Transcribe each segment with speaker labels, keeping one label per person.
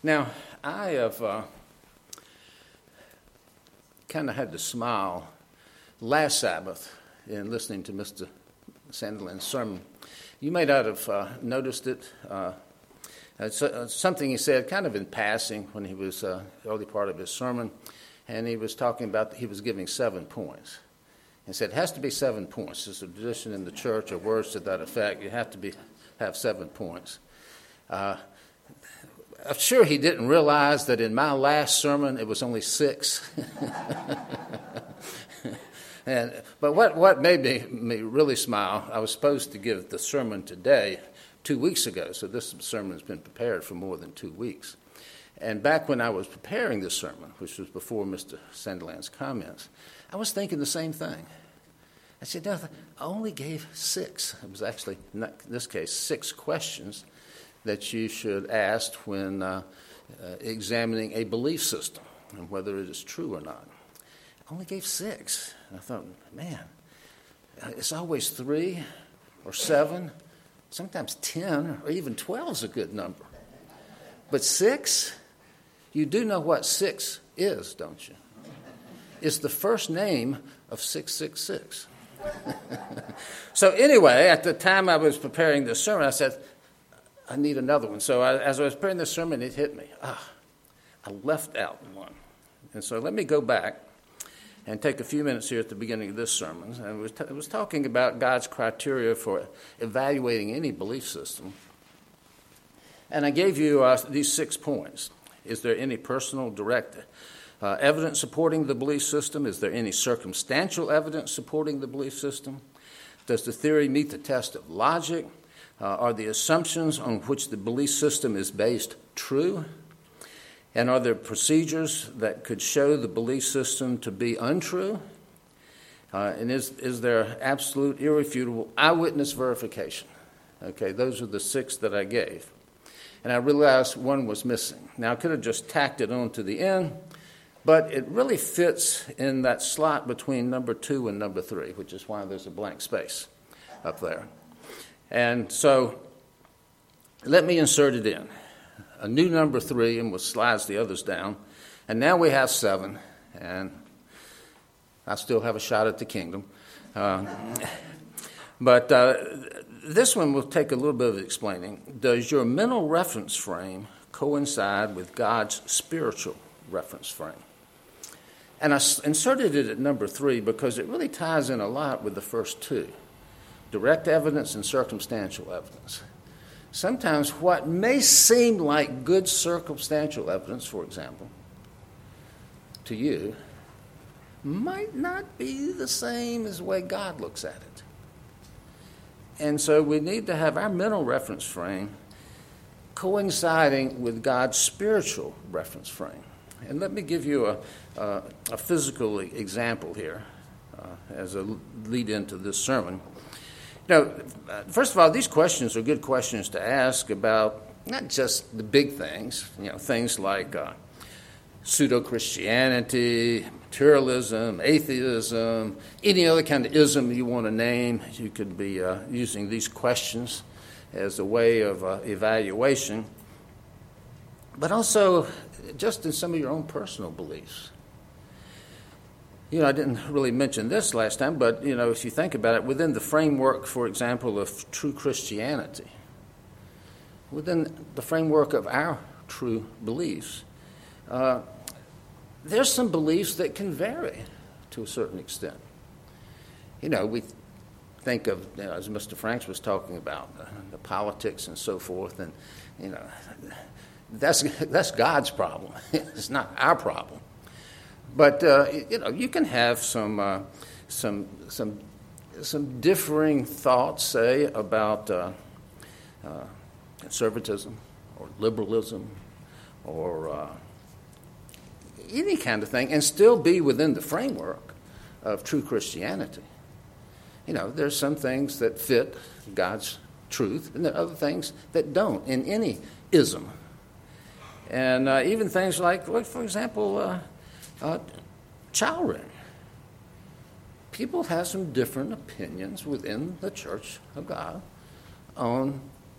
Speaker 1: Now, I have kind of had to smile last Sabbath in listening to Mr. Sandelin's sermon. You may not have noticed it. It's something he said kind of in passing when he was the early part of his sermon, and he was talking about he was giving 7 points. He said it has to be 7 points. There's a tradition in the church or words to that effect. You have to have 7 points. I'm sure he didn't realize that in my last sermon it was only 6. But what made me really smile, I was supposed to give the sermon today 2 weeks ago, so this sermon has been prepared for more than 2 weeks. And back when I was preparing this sermon, which was before Mr. Sandelin's comments, I was thinking the same thing. I said, no, I only gave 6. It was actually, in this case, 6 questions that you should ask when examining a belief system and whether it is true or not. I only gave 6. And I thought, man, it's always 3 or 7, sometimes 10 or even 12 is a good number. But 6, you do know what 6 is, don't you? It's the first name of 666. So anyway, at the time I was preparing this sermon, I said, I need another one. So as I was preparing this sermon, it hit me. I left out one. And so let me go back and take a few minutes here at the beginning of this sermon. And it was talking about God's criteria for evaluating any belief system. And I gave you these 6 points. Is there any personal, direct evidence supporting the belief system? Is there any circumstantial evidence supporting the belief system? Does the theory meet the test of logic? Are the assumptions on which the belief system is based true? And are there procedures that could show the belief system to be untrue? And is there absolute, irrefutable eyewitness verification? Okay, those are the 6 that I gave. And I realized one was missing. Now, I could have just tacked it on to the end, but it really fits in that slot between number 2 and number 3, which is why there's a blank space up there. And so let me insert it in. A new number 3, and we'll slide the others down. And now we have 7, and I still have a shot at the kingdom. But this one will take a little bit of explaining. Does your mental reference frame coincide with God's spiritual reference frame? And I inserted it at number 3 because it really ties in a lot with the first 2. Direct evidence and circumstantial evidence. Sometimes what may seem like good circumstantial evidence, for example, to you, might not be the same as the way God looks at it. And so we need to have our mental reference frame coinciding with God's spiritual reference frame. And let me give you a physical example here as a lead into this sermon. Now, first of all, these questions are good questions to ask about not just the big things, things like pseudo-Christianity, materialism, atheism, any other kind of ism you want to name. You could be using these questions as a way of evaluation, but also just in some of your own personal beliefs. I didn't really mention this last time, but, if you think about it, within the framework, for example, of true Christianity, within the framework of our true beliefs, there's some beliefs that can vary to a certain extent. We think of, as Mr. Franks was talking about, the politics and so forth, and, that's God's problem. It's not our problem. But you can have some differing thoughts, say, about conservatism or liberalism or any kind of thing, and still be within the framework of true Christianity. There's some things that fit God's truth, and there are other things that don't in any ism. And even things like, for example, child rearing. People have some different opinions within the Church of God on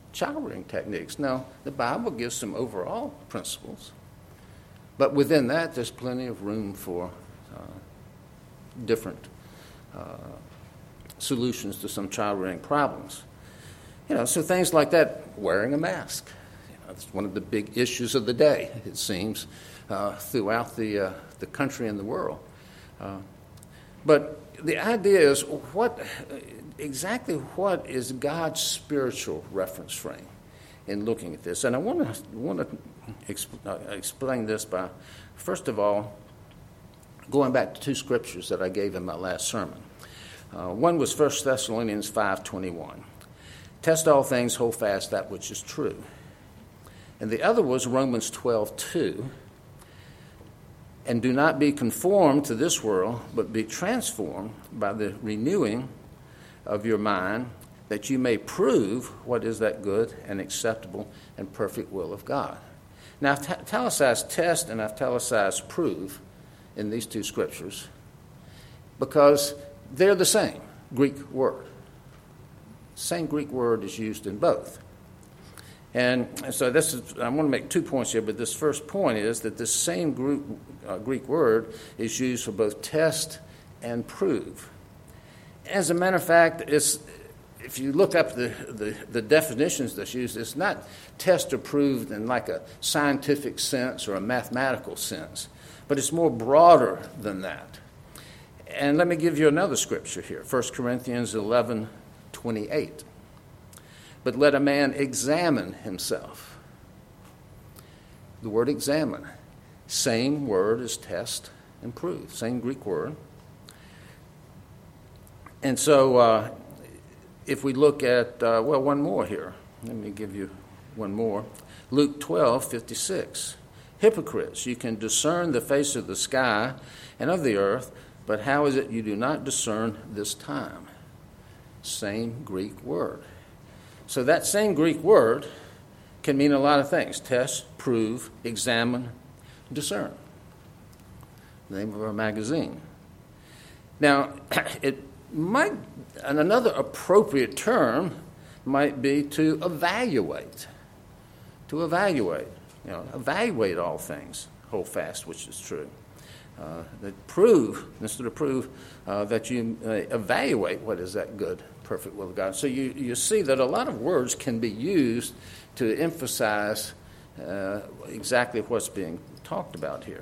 Speaker 1: child rearing techniques. Now, the Bible gives some overall principles, but within that, there's plenty of room for different solutions to some child rearing problems. So things like that, wearing a mask. It's one of the big issues of the day, it seems, throughout the country and the world. But the idea is, exactly what is God's spiritual reference frame in looking at this? And I want to explain this by, first of all, going back to two scriptures that I gave in my last sermon. One was 1 Thessalonians 5:21. Test all things, hold fast that which is true. And the other was Romans 12:2. And do not be conformed to this world, but be transformed by the renewing of your mind, that you may prove what is that good and acceptable and perfect will of God. Now, I've italicized test and I've italicized prove in these two scriptures because they're the same Greek word. Same Greek word is used in both. And so I want to make 2 points here, but this first point is that this same Greek word is used for both test and prove. As a matter of fact, if you look up the definitions that's used, it's not test or prove in like a scientific sense or a mathematical sense, but it's more broader than that. And let me give you another scripture here, 1 Corinthians 11:28. But let a man examine himself. The word examine, same word as test and prove, same Greek word. And so if we look at, one more here. Let me give you one more. Luke 12:56. Hypocrites, you can discern the face of the sky and of the earth, but how is it you do not discern this time? Same Greek word. So that same Greek word can mean a lot of things. Test, prove, examine, discern. The name of our magazine. Now, another appropriate term might be to evaluate. To evaluate. Evaluate all things. Hold fast, which is true. Instead of prove, that you evaluate what is that good, perfect will of God. So you see that a lot of words can be used to emphasize exactly what's being talked about here.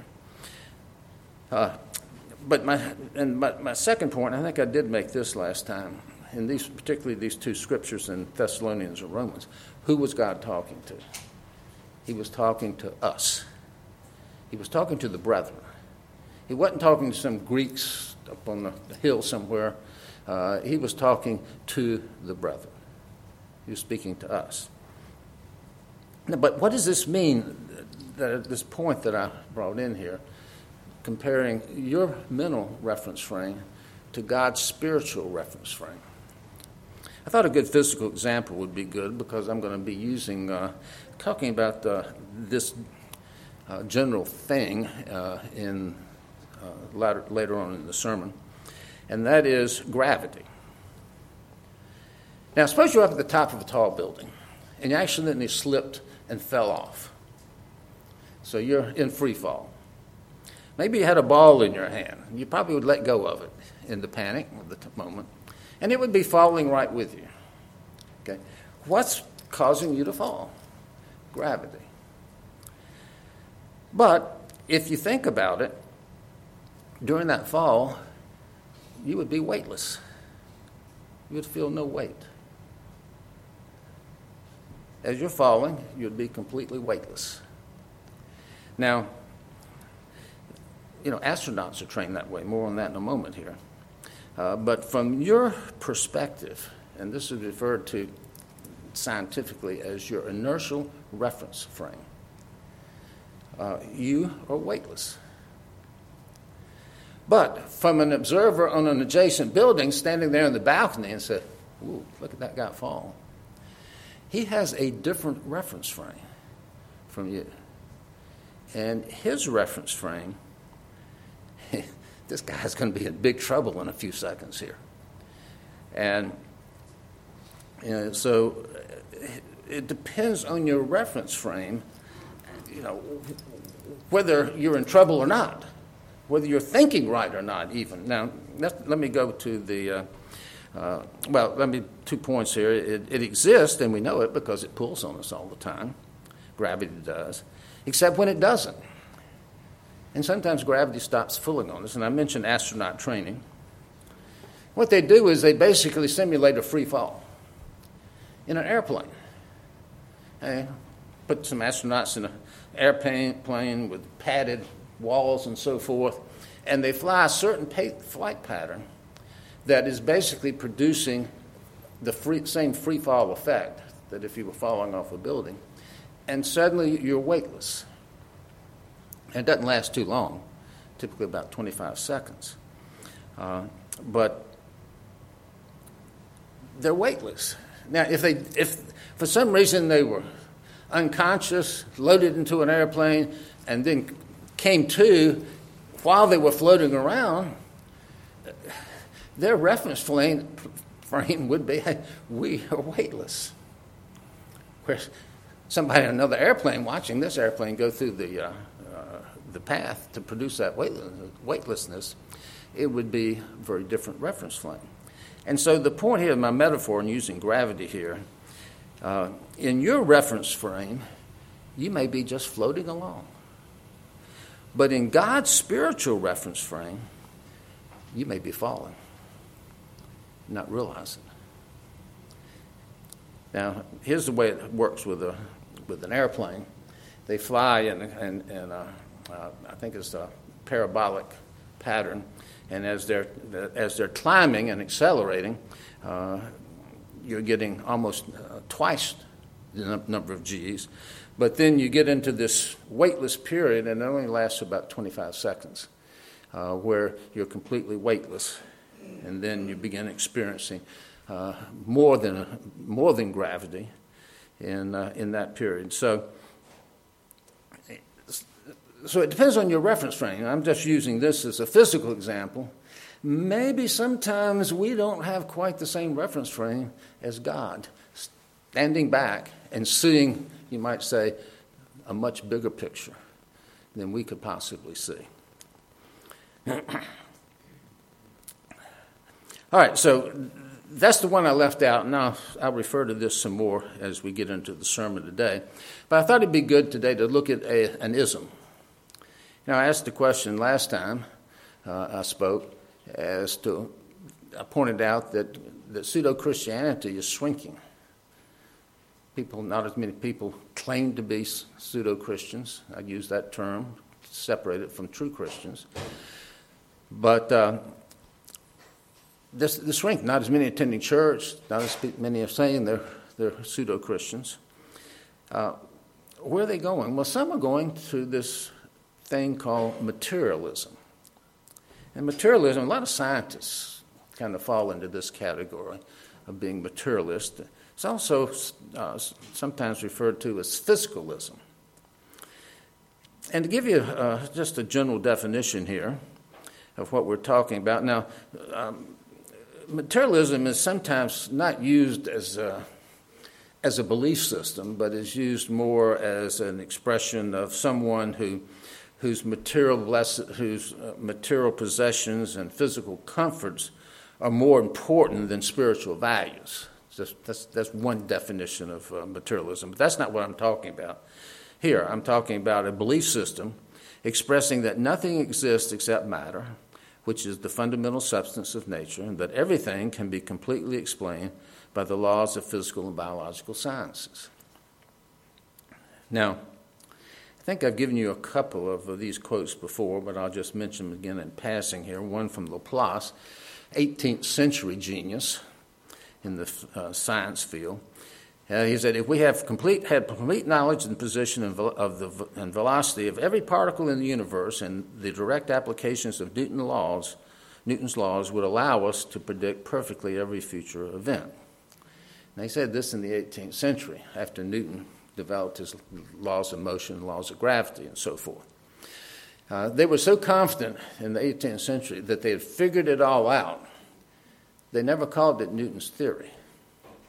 Speaker 1: But my second point, I think I did make this last time, in particularly these two scriptures in Thessalonians and Romans. Who was God talking to? He was talking to us. He was talking to the brethren. He wasn't talking to some Greeks up on the hill somewhere. He was talking to the brethren. He was speaking to us. Now, but what does this mean, this point that I brought in here, comparing your mental reference frame to God's spiritual reference frame? I thought a good physical example would be good because I'm going to be talking about this general thing later on in the sermon, and that is gravity. Now, suppose you're up at the top of a tall building, and you accidentally slipped and fell off. So you're in free fall. Maybe you had a ball in your hand. You probably would let go of it in the panic of the moment, and it would be falling right with you. Okay, what's causing you to fall? Gravity. But if you think about it, during that fall, you would be weightless. You would feel no weight. As you're falling, you'd be completely weightless. Now, astronauts are trained that way. More on that in a moment here. But from your perspective, and this is referred to scientifically as your inertial reference frame, you are weightless. But from an observer on an adjacent building standing there in the balcony and said, "Ooh, look at that guy fall," he has a different reference frame from you. And his reference frame, this guy's going to be in big trouble in a few seconds here. And so it depends on your reference frame, whether you're in trouble or not, whether you're thinking right or not even. Now, let me go to the, 2 points here. It exists, and we know it because it pulls on us all the time. Gravity does, except when it doesn't. And sometimes gravity stops pulling on us, and I mentioned astronaut training. What they do is they basically simulate a free fall in an airplane. They put some astronauts in an airplane with padded walls and so forth, and they fly a certain flight pattern that is basically producing the same free fall effect that if you were falling off a building, and suddenly you're weightless. And it doesn't last too long, typically about 25 seconds. But they're weightless. Now, if for some reason they were unconscious, loaded into an airplane, and then came to while they were floating around, their reference frame would be, hey, we are weightless. Whereas somebody in another airplane watching this airplane go through the path to produce that weightlessness, it would be a very different reference frame. And so the point here, my metaphor in using gravity here, in your reference frame, you may be just floating along. But in God's spiritual reference frame, you may be falling, not realizing. Now, here's the way it works with an airplane. They fly in I think it's a parabolic pattern, and as they're climbing and accelerating, you're getting almost twice the number of G's. But then you get into this weightless period, and it only lasts about 25 seconds, where you're completely weightless, and then you begin experiencing more than gravity in that period. So it depends on your reference frame. I'm just using this as a physical example. Maybe sometimes we don't have quite the same reference frame as God, standing back and seeing, you might say, a much bigger picture than we could possibly see. All right, so that's the one I left out, and I'll refer to this some more as we get into the sermon today. But I thought it'd be good today to look at an ism. Now, I asked the question last time I spoke I pointed out that pseudo-Christianity is shrinking. Not as many people claim to be pseudo-Christians. I use that term to separate it from true Christians. But the shrink, not as many attending church, not as many are saying they're pseudo-Christians. Where are they going? Well, some are going to this thing called materialism. And materialism, a lot of scientists kind of fall into this category of being materialist. It's also sometimes referred to as physicalism. And to give you just a general definition here of what we're talking about. Now, materialism is sometimes not used as a belief system, but is used more as an expression of someone whose material possessions and physical comforts are more important than spiritual values. That's one definition of materialism, but that's not what I'm talking about. Here, I'm talking about a belief system expressing that nothing exists except matter, which is the fundamental substance of nature, and that everything can be completely explained by the laws of physical and biological sciences. Now, I think I've given you a couple of these quotes before, but I'll just mention them again in passing here. One from Laplace, 18th century genius in the science field. He said, if we had complete knowledge and position and velocity of every particle in the universe, and the direct applications of Newton's laws would allow us to predict perfectly every future event. And they said this in the 18th century, after Newton developed his laws of motion, laws of gravity, and so forth. They were so confident in the 18th century that they had figured it all out. They never called it Newton's theory.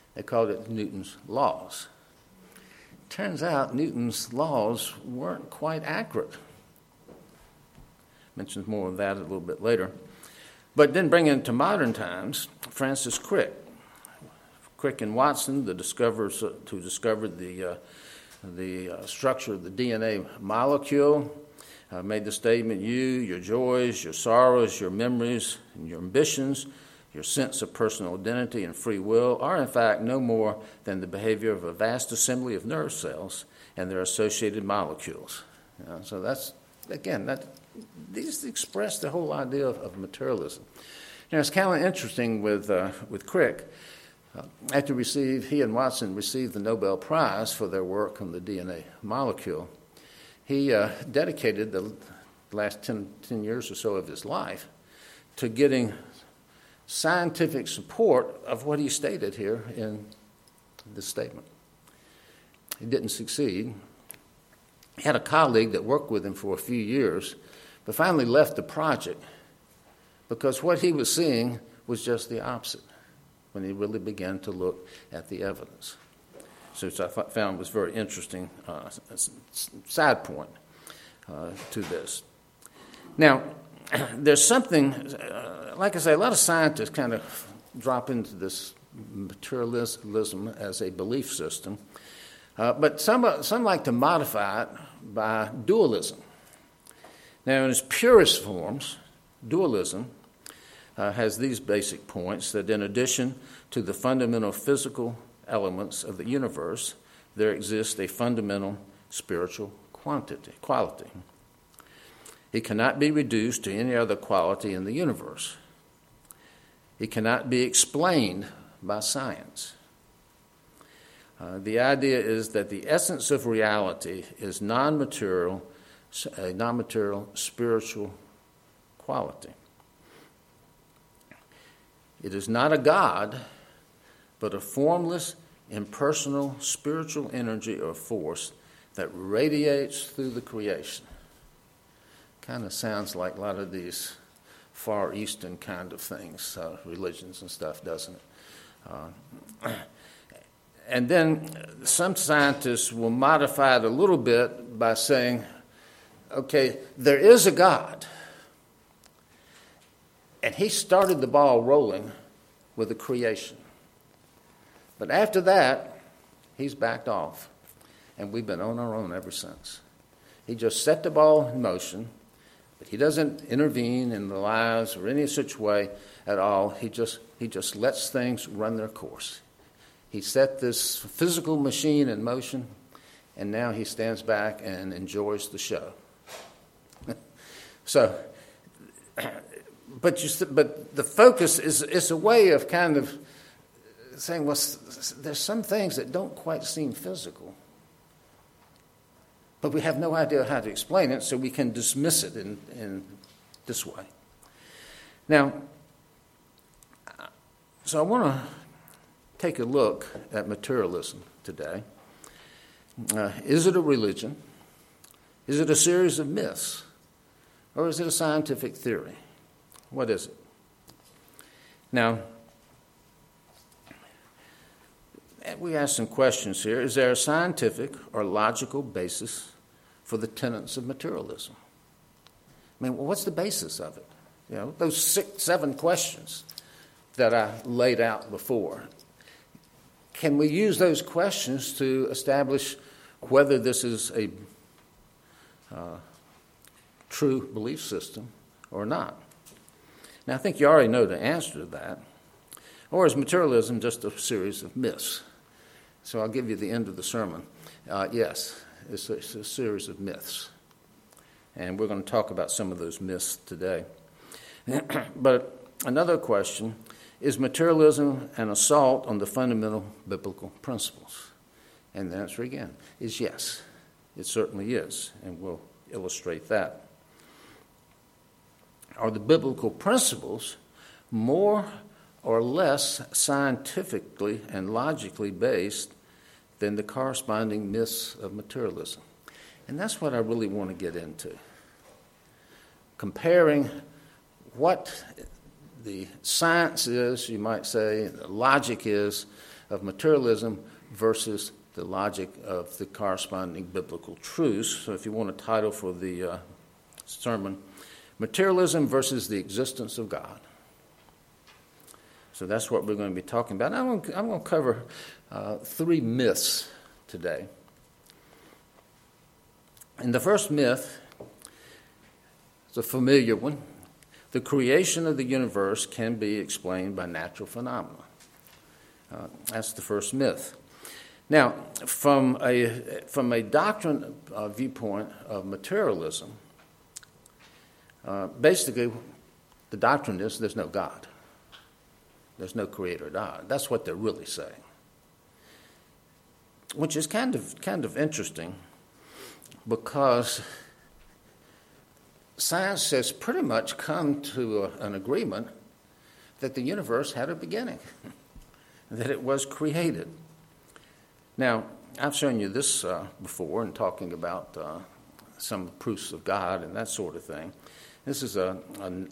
Speaker 1: They called it Newton's laws. Turns out Newton's laws weren't quite accurate. Mentions more of that a little bit later. But then bring into modern times, Francis Crick. Crick and Watson, the discoverers who discovered the structure of the DNA molecule, made the statement, you, your joys, your sorrows, your memories, and your ambitions, your sense of personal identity and free will are in fact no more than the behavior of a vast assembly of nerve cells and their associated molecules. So that's, again, these express the whole idea of materialism. It's kind of interesting with Crick. After he and Watson received the Nobel Prize for their work on the DNA molecule, he dedicated the last 10 years or so of his life to getting scientific support of what he stated here in this statement. He didn't succeed. He had a colleague that worked with him for a few years, but finally left the project because what he was seeing was just the opposite when he really began to look at the evidence. So which I found was very interesting side point to this. Now, there's something, like I say, a lot of scientists kind of drop into this materialism as a belief system, but some like to modify it by dualism. Now, in its purest forms, dualism has these basic points, that in addition to the fundamental physical elements of the universe, there exists a fundamental spiritual quality. It cannot be reduced to any other quality in the universe. It cannot be explained by science. The idea is that the essence of reality is non-material spiritual quality. It is not a God, but a formless, impersonal, spiritual energy or force that radiates through the creation. Kind of sounds like a lot of these Far Eastern kind of things, religions and stuff, doesn't it? And then some scientists will modify it a little bit by saying, okay, there is a God, and he started the ball rolling with the creation. But after that, he's backed off, and we've been on our own ever since. He just set the ball in motion, but he doesn't intervene in the lives or any such way at all. He just lets things run their course. He set this physical machine in motion, and now he stands back and enjoys the show. But the focus is a way of kind of saying, well, there's some things that don't quite seem physical, but we have no idea how to explain it, so we can dismiss it in this way. Now, so I want to take a look at materialism today. Is it a religion? Is it a series of myths? Or is it a scientific theory? What is it? Now, we ask some questions here. Is there a scientific or logical basis for the tenets of materialism? I mean, what's the basis of it? You know, those 6, 7 questions that I laid out before. Can we use those questions to establish whether this is a true belief system or not? Now, I think you already know the answer to that. Or is materialism just a series of myths? So I'll give you the end of the sermon. Yes, it's a series of myths. And we're going to talk about some of those myths today. But another question, is materialism an assault on the fundamental biblical principles? And the answer again is yes. It certainly is, and we'll illustrate that. Are the biblical principles more or less scientifically and logically based than the corresponding myths of materialism? And that's what I really want to get into. Comparing what the science is, you might say, the logic is, of materialism versus the logic of the corresponding biblical truths. So if you want a title for the sermon, Materialism versus the Existence of God. So that's what we're going to be talking about. I'm going to cover 3 myths today. And the first myth is a familiar one. The creation of the universe can be explained by natural phenomena. That's the first myth. Now, from a doctrine viewpoint of materialism, basically the doctrine is there's no God. There's no creator God. That's what they're really saying, which is kind of interesting because science has pretty much come to an agreement that the universe had a beginning, that it was created. Now, I've shown you this before in talking about some proofs of God and that sort of thing. This is a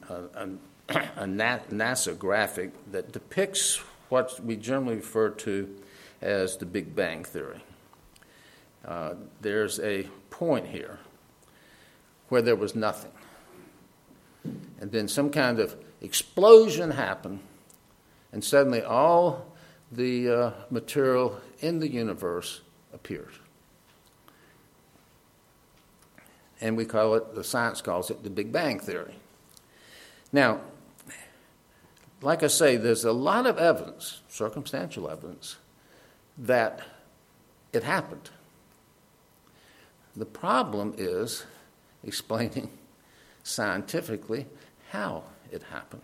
Speaker 1: NASA graphic that depicts what we generally refer to as the Big Bang Theory. There's a point here where there was nothing. And then some kind of explosion happened, and suddenly all the material in the universe appeared. And the science calls it the Big Bang Theory. Now, like I say, there's a lot of evidence, circumstantial evidence, that it happened. The problem is explaining scientifically how it happened.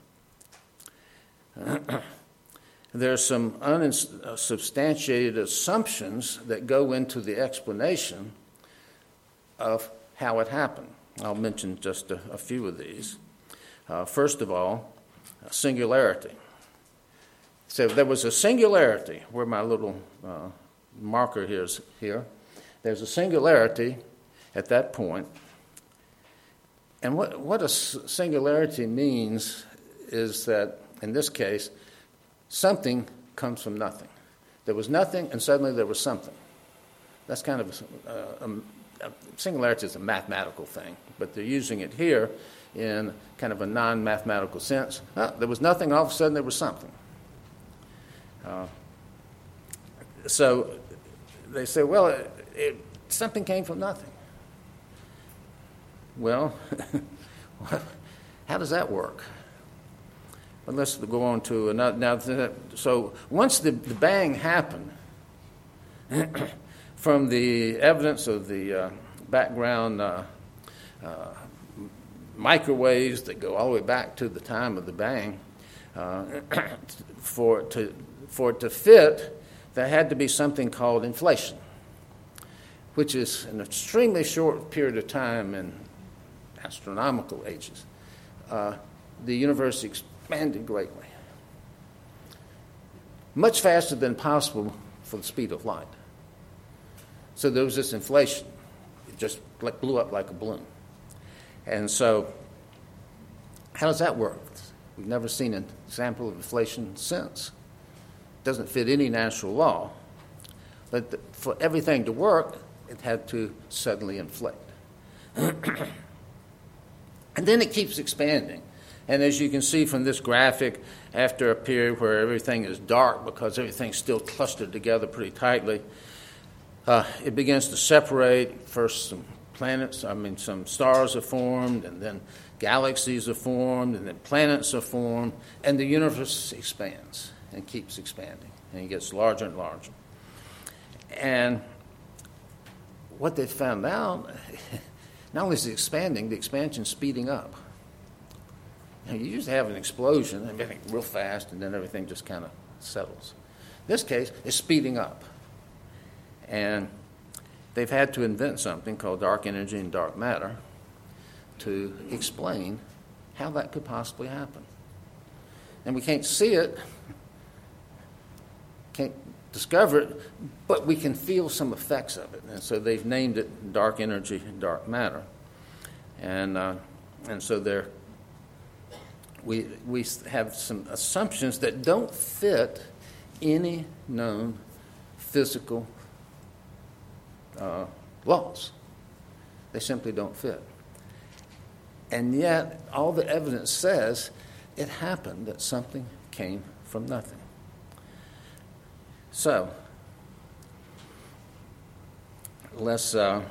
Speaker 1: There's some unsubstantiated assumptions that go into the explanation of how it happened. I'll mention just a few of these. First of all, singularity. So there was a singularity, where my little marker is here. There's a singularity at that point. And what a singularity means is that, in this case, something comes from nothing. There was nothing, and suddenly there was something. That's kind of singularity is a mathematical thing, but they're using it here in kind of a non-mathematical sense. There was nothing, all of a sudden there was something. So they say, well, something came from nothing. Well, how does that work? Well, let's go on to another. Now, so once the bang happened, from the evidence of the background microwaves that go all the way back to the time of the bang, for it to fit, there had to be something called inflation, which is an extremely short period of time in astronomical ages. The universe expanded greatly, much faster than possible for the speed of light. So there was this inflation. It just blew up like a balloon. And so how does that work? We've never seen an example of inflation since. It doesn't fit any natural law. But for everything to work, it had to suddenly inflate. And then it keeps expanding. And as you can see from this graphic, after a period where everything is dark because everything's still clustered together pretty tightly, it begins to separate. First some stars are formed, and then galaxies are formed, and then planets are formed, and the universe expands and keeps expanding, and it gets larger and larger. And what they found out, not only is it expanding, the expansion's speeding up. Now, you usually have an explosion, everything real fast, and then everything just kind of settles. In this case, it's speeding up. And they've had to invent something called dark energy and dark matter to explain how that could possibly happen. And we can't see it, can't discover it, but we can feel some effects of it. And so they've named it dark energy and dark matter. And so we have some assumptions that don't fit any known physical laws. They simply don't fit. And yet, all the evidence says it happened, that something came from nothing. So, let's... so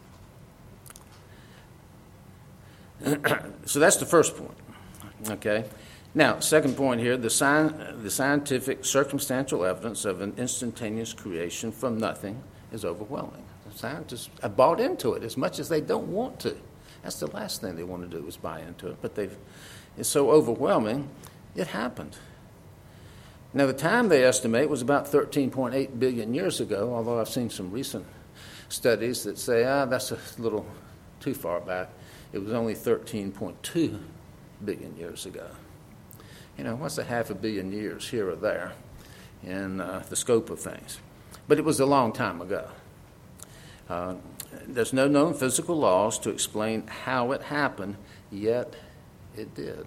Speaker 1: that's the first point. Okay? Now, second point here, the scientific circumstantial evidence of an instantaneous creation from nothing is overwhelming. The scientists have bought into it as much as they don't want to. That's the last thing they want to do is buy into it, but it's so overwhelming, it happened. Now, the time they estimate was about 13.8 billion years ago, although I've seen some recent studies that say, that's a little too far back. It was only 13.2 billion years ago. What's a half a billion years here or there in the scope of things? But it was a long time ago. There's no known physical laws to explain how it happened, yet it did.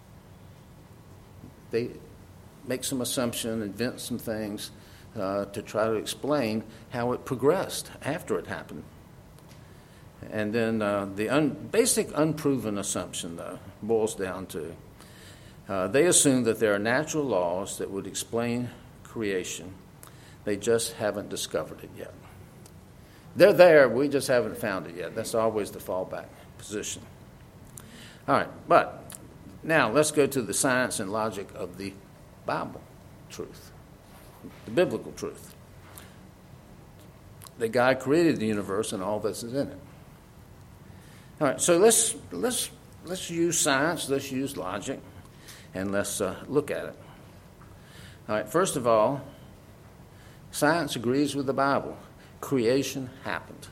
Speaker 1: They make some assumption, invent some things to try to explain how it progressed after it happened. And then the basic unproven assumption, though, boils down to they assume that there are natural laws that would explain creation. They just haven't discovered it yet. They're there, we just haven't found it yet. That's always the fallback position. All right, but now let's go to the science and logic of the Bible truth, the biblical truth. That God created the universe and all that's in it. All right, so let's use science, let's use logic, and let's look at it. All right, first of all, science agrees with the Bible. Creation happened.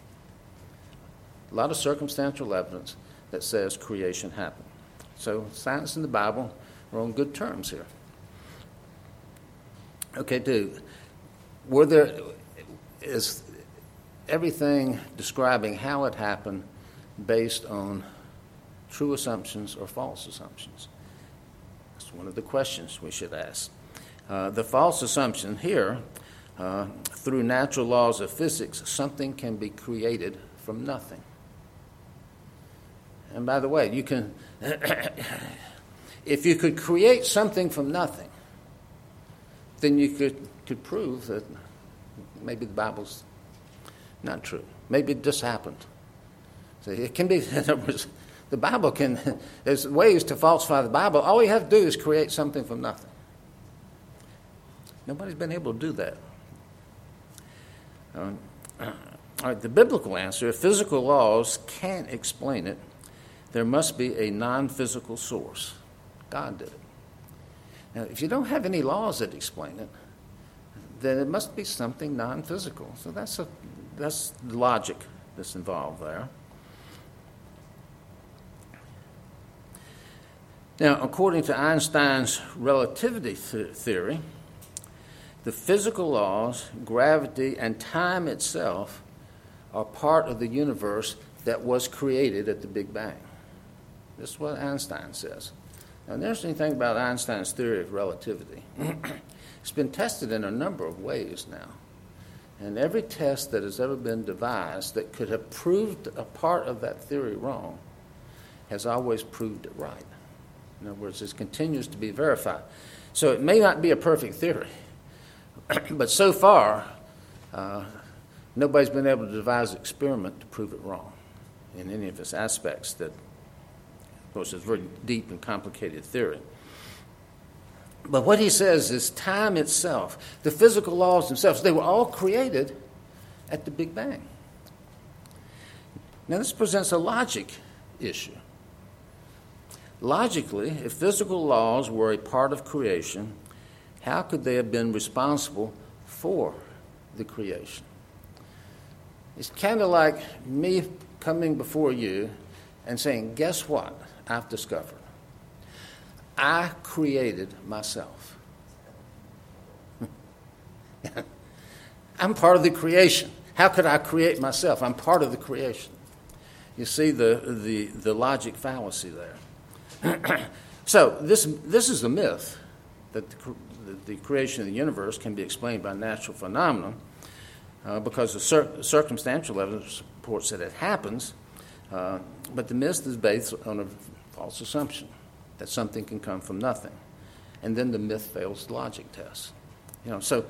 Speaker 1: A lot of circumstantial evidence that says creation happened. So science and the Bible are on good terms here. Okay, is everything describing how it happened based on true assumptions or false assumptions? That's one of the questions we should ask. The false assumption here, through natural laws of physics, something can be created from nothing. And by the way, you can, if you could create something from nothing, then you could prove that maybe the Bible's not true. Maybe it just happened. So it can be, in other words, the Bible can, there's ways to falsify the Bible. All you have to do is create something from nothing. Nobody's been able to do that. All right, the biblical answer, if physical laws can't explain it, there must be a non-physical source. God did it. Now, if you don't have any laws that explain it, then it must be something non-physical. So that's the logic that's involved there. Now, according to Einstein's relativity theory, the physical laws, gravity, and time itself are part of the universe that was created at the Big Bang. This is what Einstein says. Now, the interesting thing about Einstein's theory of relativity, it's been tested in a number of ways now. And every test that has ever been devised that could have proved a part of that theory wrong has always proved it right. In other words, it continues to be verified. So it may not be a perfect theory, but so far, nobody's been able to devise an experiment to prove it wrong in any of its aspects that, of course, it's a very deep and complicated theory. But what he says is time itself, the physical laws themselves, they were all created at the Big Bang. Now, this presents a logic issue. Logically, if physical laws were a part of creation, how could they have been responsible for the creation? It's kind of like me coming before you and saying, guess what I've discovered? I created myself. I'm part of the creation. How could I create myself? I'm part of the creation. You see the logic fallacy there. So this is a myth that the creation of the universe can be explained by natural phenomena because the circumstantial evidence supports that it happens, but the myth is based on a false assumption that something can come from nothing. And then the myth fails the logic test. So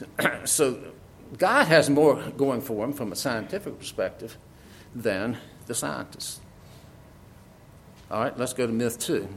Speaker 1: God has more going for him from a scientific perspective than the scientists. All right, let's go to myth 2.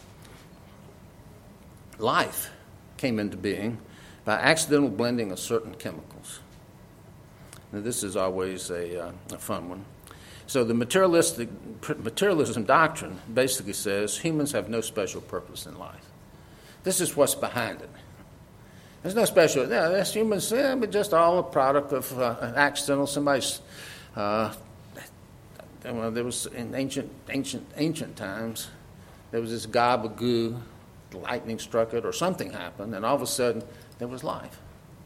Speaker 1: Life came into being by accidental blending of certain chemicals. Now, this is always a fun one. So the materialism doctrine basically says humans have no special purpose in life. This is what's behind it. There's no special. That's humans. But just all a product of an accidental. Somebody's. There was in ancient times. There was this gob of goo. Lightning struck it, or something happened, and all of a sudden there was life.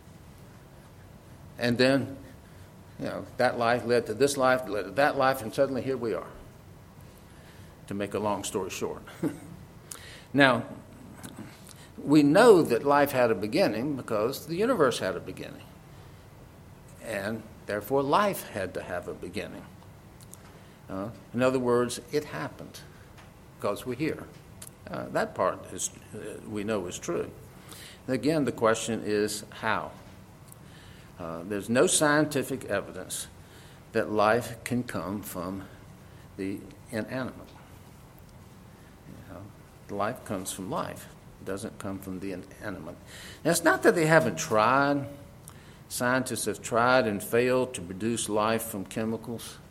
Speaker 1: And then, that life led to this life, led to that life, and suddenly here we are. To make a long story short. Now, we know that life had a beginning because the universe had a beginning. And therefore life had to have a beginning. In other words, it happened because we're here. That part we know is true. And again, the question is how? There's no scientific evidence that life can come from the inanimate. Life comes from life. It doesn't come from the inanimate. Now, it's not that they haven't tried. Scientists have tried and failed to produce life from chemicals.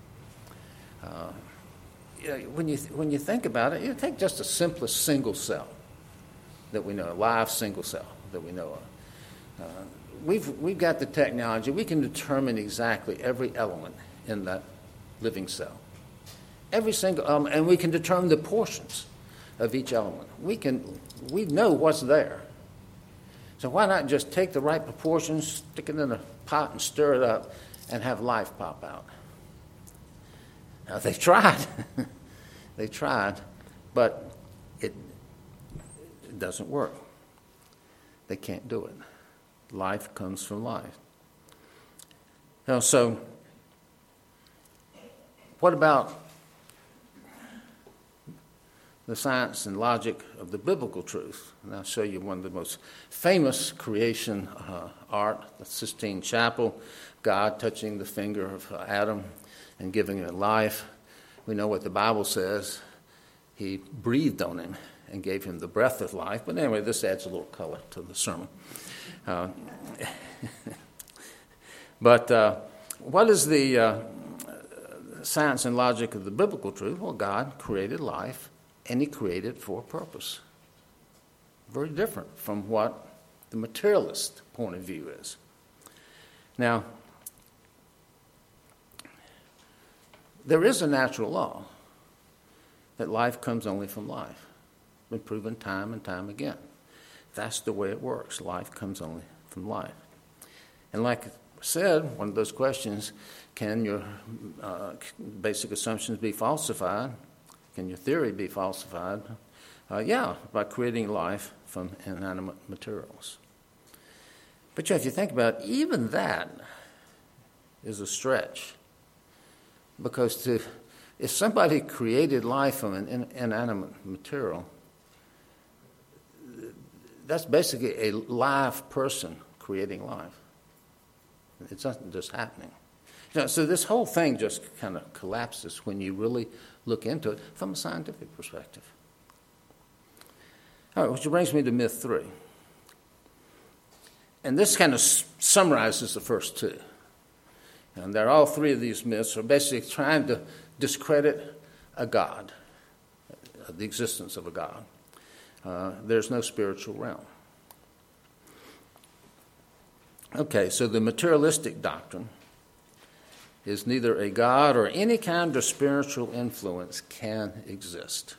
Speaker 1: When you think about it, you take just the simplest single cell that we know, a live single cell that we know of. We've got the technology. We can determine exactly every element in that living cell, every single element, and we can determine the portions of each element. We know what's there. So why not just take the right proportions, stick it in a pot, and stir it up, and have life pop out? Now, they tried. They tried, but it doesn't work. They can't do it. Life comes from life. So what about the science and logic of the biblical truth? And I'll show you one of the most famous creation art, the Sistine Chapel, God touching the finger of Adam and giving it life. We know what the Bible says. He breathed on him and gave him the breath of life. But anyway, this adds a little color to the sermon. But what is the science and logic of the biblical truth? Well, God created life, and he created it for a purpose. Very different from what the materialist point of view is. Now, there is a natural law that life comes only from life. It's been proven time and time again. That's the way it works. Life comes only from life. And like I said, one of those questions, can your basic assumptions be falsified? Can your theory be falsified? Yeah, by creating life from inanimate materials. But if you think about it, even that is a stretch. Because if somebody created life from an inanimate material, that's basically a live person creating life. It's not just happening. So this whole thing just kind of collapses when you really look into it from a scientific perspective. All right, which brings me to myth 3. And this kind of summarizes the first two. And they're all three of these myths are basically trying to discredit a God, the existence of a God. There's no spiritual realm. Okay, so the materialistic doctrine is neither a God or any kind of spiritual influence can exist.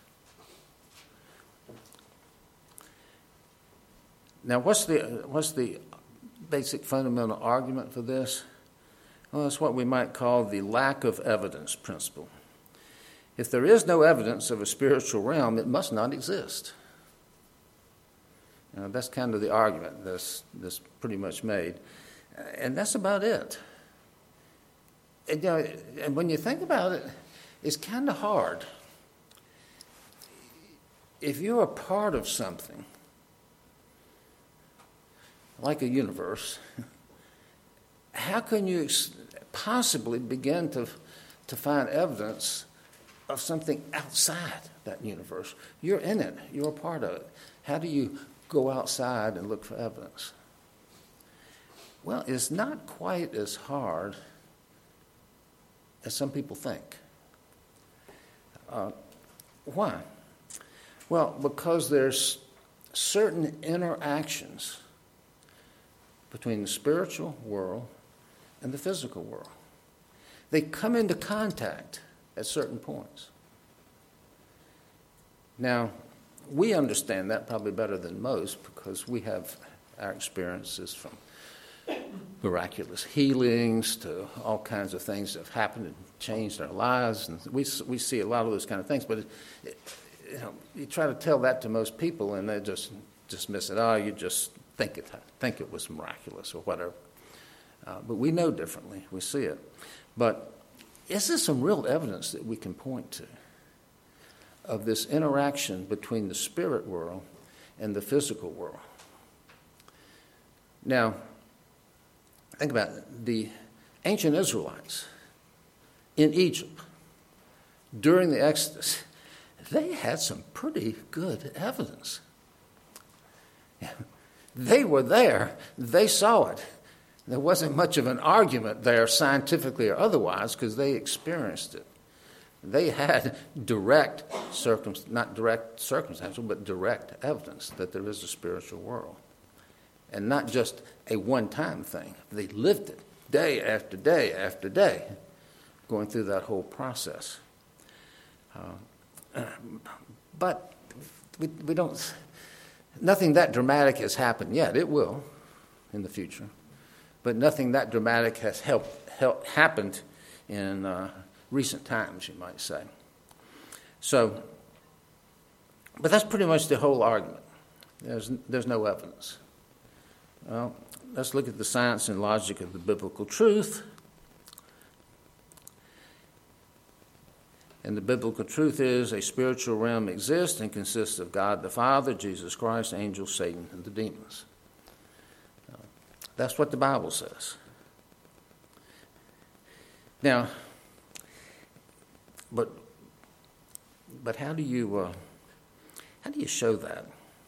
Speaker 1: Now, what's the basic fundamental argument for this? Well, it's what we might call the lack of evidence principle. If there is no evidence of a spiritual realm, it must not exist. That's kind of the argument that's pretty much made. And that's about it. And, and when you think about it, it's kind of hard. If you're a part of something, like a universe, how can you possibly begin to find evidence of something outside that universe? You're in it. You're a part of it. How do you go outside and look for evidence? Well, it's not quite as hard as some people think. Why? Well, because there's certain interactions between the spiritual world and the physical world. They come into contact at certain points. Now, we understand that probably better than most because we have our experiences from miraculous healings to all kinds of things that have happened and changed our lives, and we see a lot of those kind of things. But you try to tell that to most people, and they just dismiss it. Oh, you just think it was miraculous or whatever. But we know differently. We see it. But is there some real evidence that we can point to of this interaction between the spirit world and the physical world? Now, think about it. The ancient Israelites in Egypt during the Exodus, they had some pretty good evidence. They were there. They saw it. There wasn't much of an argument there, scientifically or otherwise, because they experienced it. They had not direct circumstantial, but direct evidence that there is a spiritual world. And not just a one-time thing. They lived it day after day after day, going through that whole process. But we don't. Nothing that dramatic has happened yet. It will in the future, but nothing that dramatic has happened in recent times, you might say. So, but that's pretty much the whole argument. There's no evidence. Well, let's look at the science and logic of the biblical truth. And the biblical truth is a spiritual realm exists and consists of God the Father, Jesus Christ, angels, Satan, and the demons. That's what the Bible says. Now, but how do you show that?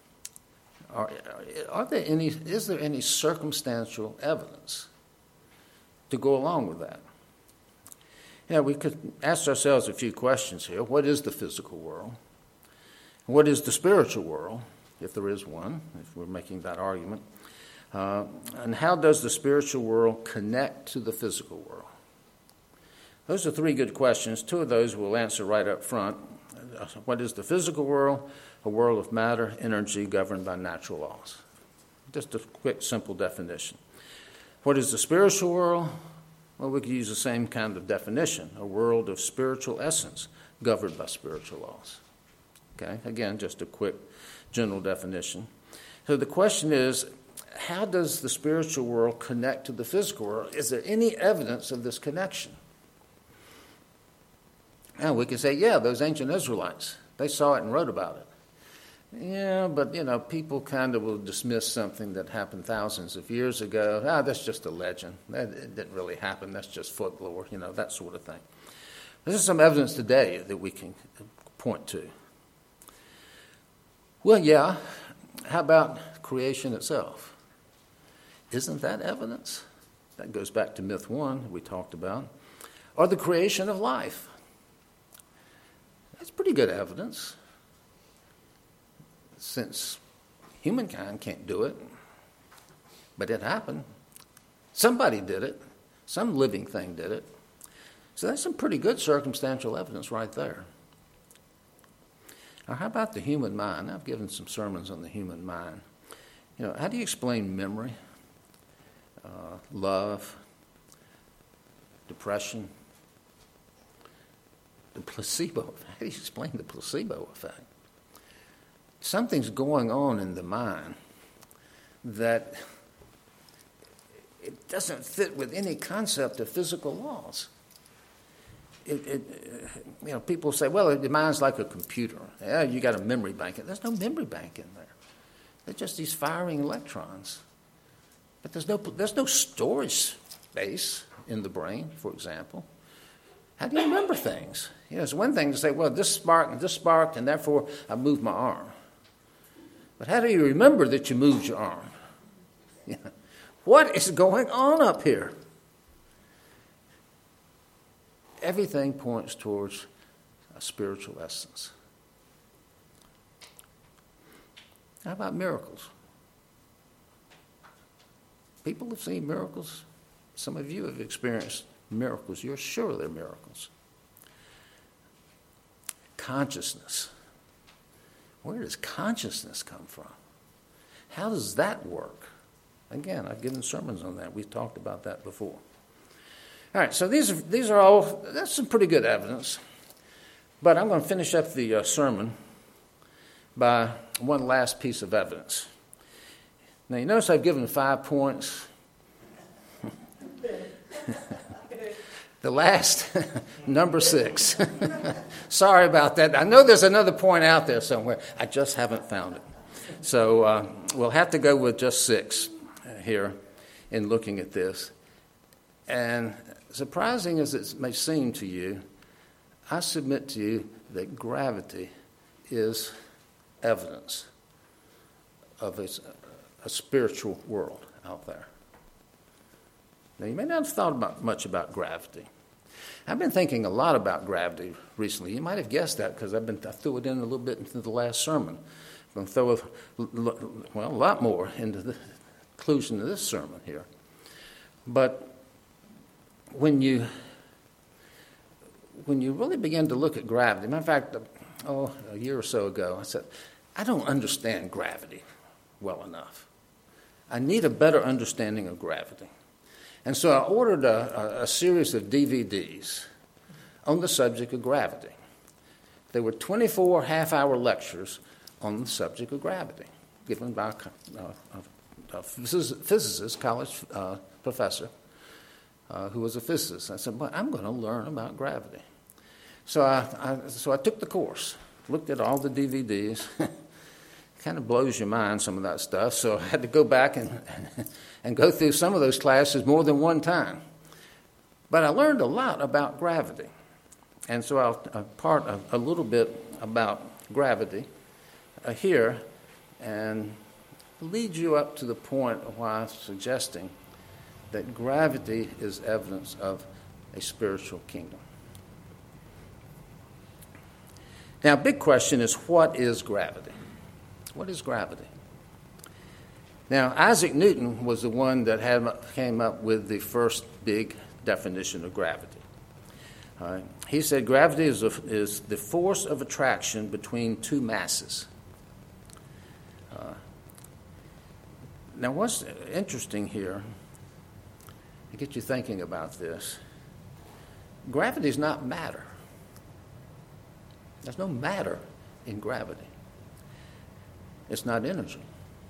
Speaker 1: Is there any circumstantial evidence to go along with that? We could ask ourselves a few questions here. What is the physical world? What is the spiritual world, if there is one, if we're making that argument? And how does the spiritual world connect to the physical world? Those are three good questions. Two of those we'll answer right up front. What is the physical world? A world of matter, energy governed by natural laws. Just a quick, simple definition. What is the spiritual world? Well, we could use the same kind of definition, a world of spiritual essence governed by spiritual laws. Okay, again, just a quick general definition. So the question is, how does the spiritual world connect to the physical world? Is there any evidence of this connection? Now, we could say, yeah, those ancient Israelites, they saw it and wrote about it. Yeah, but, people kind of will dismiss something that happened thousands of years ago. That's just a legend. It didn't really happen. That's just folklore, that sort of thing. There's some evidence today that we can point to. Well, yeah, how about creation itself? Isn't that evidence? That goes back to myth 1 we talked about. Or the creation of life. That's pretty good evidence. Since humankind can't do it, but it happened. Somebody did it. Some living thing did it. So that's some pretty good circumstantial evidence right there. Now, how about the human mind? I've given some sermons on the human mind. How do you explain memory, love, depression, the placebo effect? How do you explain the placebo effect? Something's going on in the mind that it doesn't fit with any concept of physical laws. People say, well, the mind's like a computer. Yeah, you got a memory bank. There's no memory bank in there. They're just these firing electrons. But there's no storage space in the brain, for example. How do you remember things? It's one thing to say, well, this sparked, and therefore I moved my arm. But how do you remember that you moved your arm? What is going on up here? Everything points towards a spiritual essence. How about miracles? People have seen miracles. Some of you have experienced miracles. You're sure they're miracles. Consciousness. Where does consciousness come from? How does that work? Again, I've given sermons on that. We've talked about that before. All right, so that's some pretty good evidence. But I'm going to finish up the sermon by one last piece of evidence. Now, you notice I've given 5 points. The last, number 6. Sorry about that. I know there's another point out there somewhere. I just haven't found it. So we'll have to go with just 6 here in looking at this. And surprising as it may seem to you, I submit to you that gravity is evidence of a spiritual world out there. Now, you may not have thought much about gravity. I've been thinking a lot about gravity recently. You might have guessed that because I threw it in a little bit into the last sermon. I'm going to throw a lot more into the conclusion of this sermon here. But when you really begin to look at gravity, matter of fact, a year or so ago, I said, I don't understand gravity well enough. I need a better understanding of gravity. And so I ordered a series of DVDs on the subject of gravity. There were 24 half-hour lectures on the subject of gravity, given by a physicist, college professor, who was a physicist. I said, well, I'm going to learn about gravity. So I took the course, looked at all the DVDs. Kind of blows your mind, some of that stuff. So I had to go back and go through some of those classes more than one time. But I learned a lot about gravity. And so I'll part a little bit about gravity here and lead you up to the point of why I'm suggesting that gravity is evidence of a spiritual kingdom. Now, big question is, what is gravity? What is gravity? Now, Isaac Newton was the one that came up with the first big definition of gravity. He said gravity is the force of attraction between two masses. Now, what's interesting here, to get you thinking about this, gravity is not matter. There's no matter in gravity. It's not energy.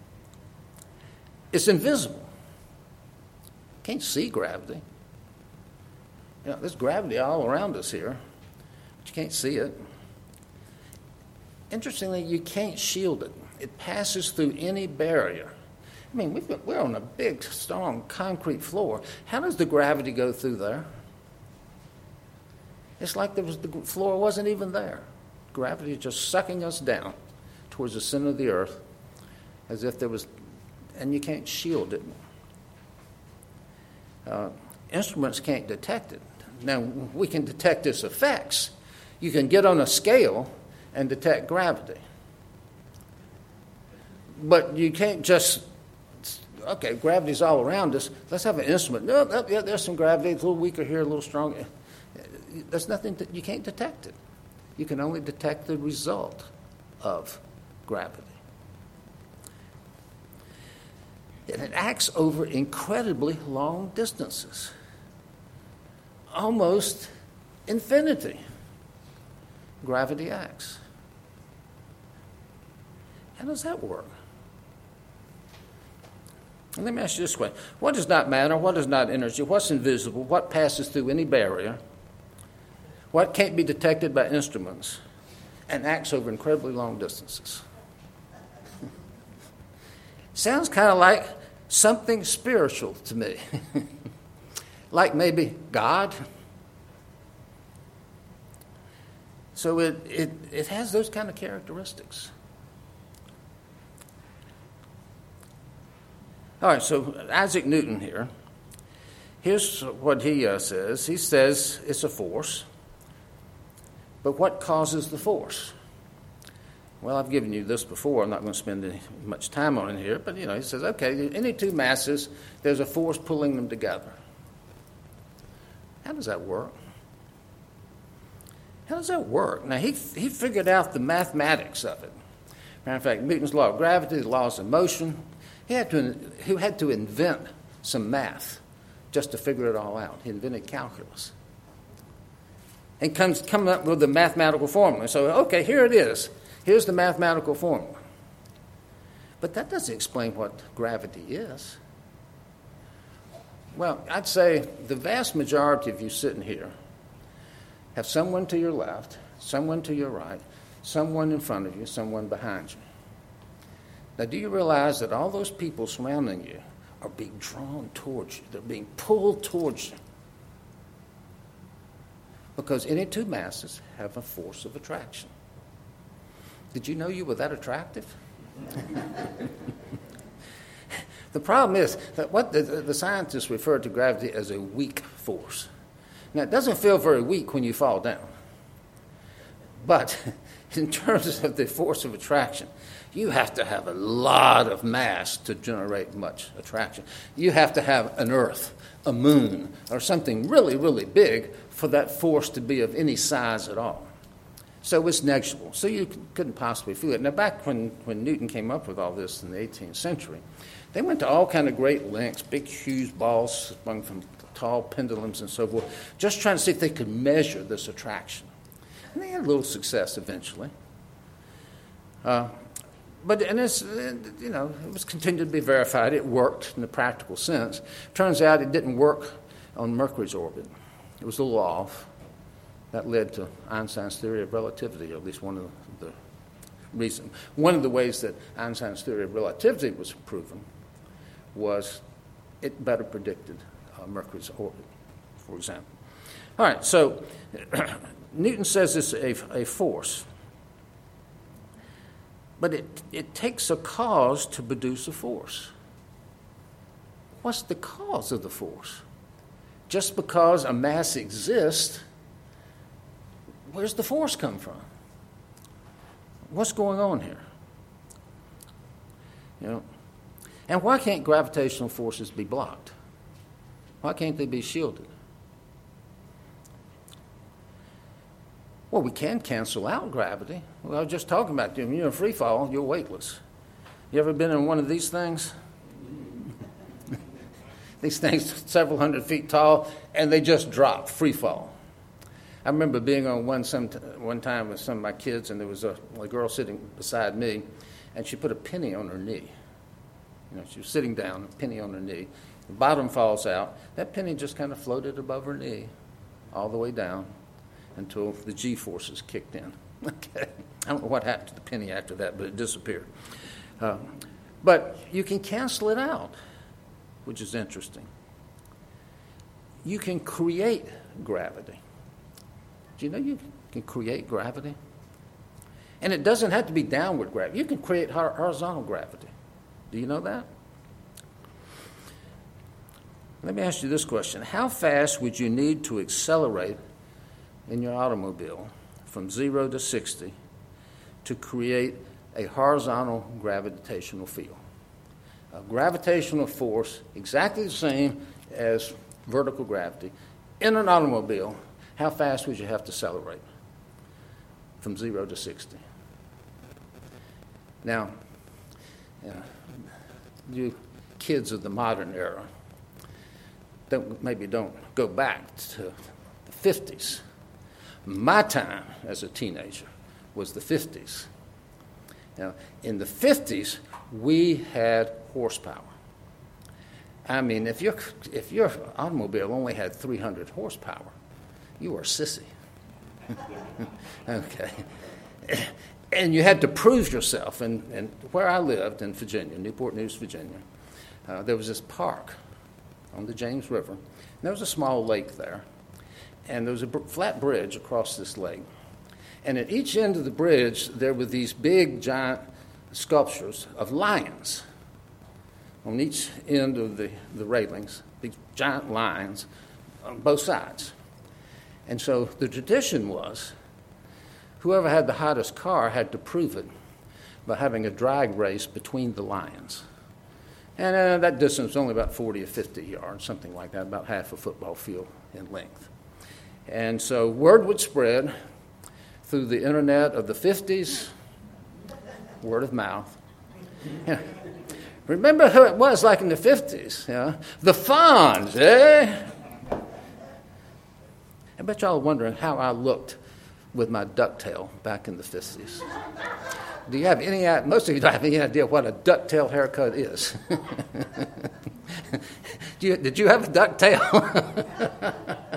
Speaker 1: It's invisible. Can't see gravity. There's gravity all around us here, but you can't see it. Interestingly, you can't shield it. It passes through any barrier. I mean, we're on a big, strong concrete floor. How does the gravity go through there? It's like the floor wasn't even there. Gravity is just sucking us down towards the center of the earth, as if there was, and you can't shield it. Instruments can't detect it. Now, we can detect its effects. You can get on a scale and detect gravity. But you can't just, okay, gravity's all around us. Let's have an instrument. No, yeah, there's some gravity. It's a little weaker here, a little stronger. There's nothing, you can't detect it. You can only detect the result of gravity. And it acts over incredibly long distances, almost infinity. Gravity acts. How does that work? And let me ask you this question. What is not matter? What is not energy? What's invisible? What passes through any barrier? What can't be detected by instruments and acts over incredibly long distances? Sounds kind of like something spiritual to me. Like maybe God. So it has those kind of characteristics. All right, so Isaac Newton here. Here's what he says. He says it's a force. But what causes the force? Well, I've given you this before. I'm not going to spend much time on it here. But, he says, okay, any two masses, there's a force pulling them together. How does that work? How does that work? Now, he figured out the mathematics of it. Matter of fact, Newton's law of gravity, the laws of motion, he had to invent some math just to figure it all out. He invented calculus. And coming up with the mathematical formula. So, okay, here it is. Here's the mathematical formula. But that doesn't explain what gravity is. Well, I'd say the vast majority of you sitting here have someone to your left, someone to your right, someone in front of you, someone behind you. Now, do you realize that all those people surrounding you are being drawn towards you? They're being pulled towards you. Because any two masses have a force of attraction. Did you know you were that attractive? The problem is that what the scientists refer to gravity as a weak force. Now, it doesn't feel very weak when you fall down. But in terms of the force of attraction, you have to have a lot of mass to generate much attraction. You have to have an Earth, a moon, or something really, really big for that force to be of any size at all. So it's negligible. So you couldn't possibly feel it. Now, back when Newton came up with all this in the 18th century, they went to all kind of great lengths, big, huge balls sprung from tall pendulums and so forth, just trying to see if they could measure this attraction. And they had a little success eventually. But it was continued to be verified. It worked in the practical sense. Turns out it didn't work on Mercury's orbit. It was a little off. That led to Einstein's theory of relativity, or at least one of the reasons. One of the ways that Einstein's theory of relativity was proven was it better predicted Mercury's orbit, for example. All right, so Newton says it's a force. But it takes a cause to produce a force. What's the cause of the force? Just because a mass exists, where's the force come from? What's going on here? And why can't gravitational forces be blocked? Why can't they be shielded? Well, we can cancel out gravity. Well, I was just talking about when you're in free fall, you're weightless. You ever been in one of these things? These things several hundred feet tall, and they just drop, free fall. I remember being on one time with some of my kids, and there was a girl sitting beside me, and she put a penny on her knee. She was sitting down, a penny on her knee. The bottom falls out. That penny just kind of floated above her knee all the way down until the G-forces kicked in. Okay, I don't know what happened to the penny after that, but it disappeared. But you can cancel it out, which is interesting. You can create gravity. Do you know you can create gravity? And it doesn't have to be downward gravity. You can create horizontal gravity. Do you know that? Let me ask you this question. How fast would you need to accelerate in your automobile from 0 to 60 to create a horizontal gravitational field? A gravitational force exactly the same as vertical gravity. In an automobile, how fast would you have to accelerate from 0 to 60? Now, you kids of the modern era, maybe don't go back to the 50s. My time as a teenager was the 50s. Now, in the 50s, we had horsepower. I mean, if your automobile only had 300 horsepower, you were a sissy. Okay. And you had to prove yourself. And where I lived in Virginia, Newport News, Virginia, there was this park on the James River. And there was a small lake there. And there was a flat bridge across this lake. And at each end of the bridge, there were these big, giant sculptures of lions on each end of the railings, big, giant lions on both sides. And so the tradition was whoever had the hottest car had to prove it by having a drag race between the lions. And that distance was only about 40 or 50 yards, something like that, about half a football field in length. And so word would spread through the internet of the 50s, word of mouth. Yeah. Remember who it was like in the 50s, yeah? The Fonz, eh? I bet y'all are wondering how I looked with my ducktail back in the 50s. Do you have any idea? Most of you don't have any idea what a ducktail haircut is. Did you have a ducktail?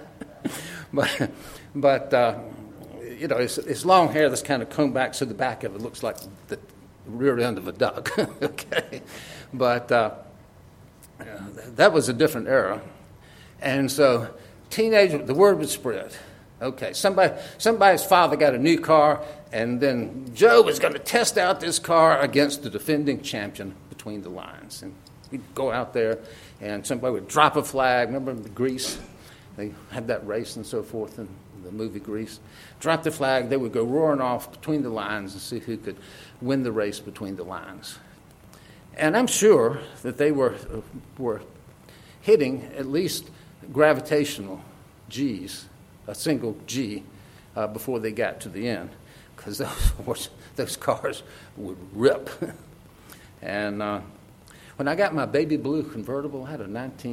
Speaker 1: but you know, it's long hair that's kind of combed back, so the back of it looks like the rear end of a duck. Okay, but that was a different era, and so the word would spread. Okay, somebody's father got a new car, and then Joe was going to test out this car against the defending champion between the lines. And we'd go out there, and somebody would drop a flag. Remember Grease? They had that race and so forth in the movie Grease. Drop the flag, they would go roaring off between the lines and see who could win the race between the lines. And I'm sure that they were hitting at least gravitational G's, a single G, before they got to the end, because those cars would rip. And when I got my baby blue convertible, I had a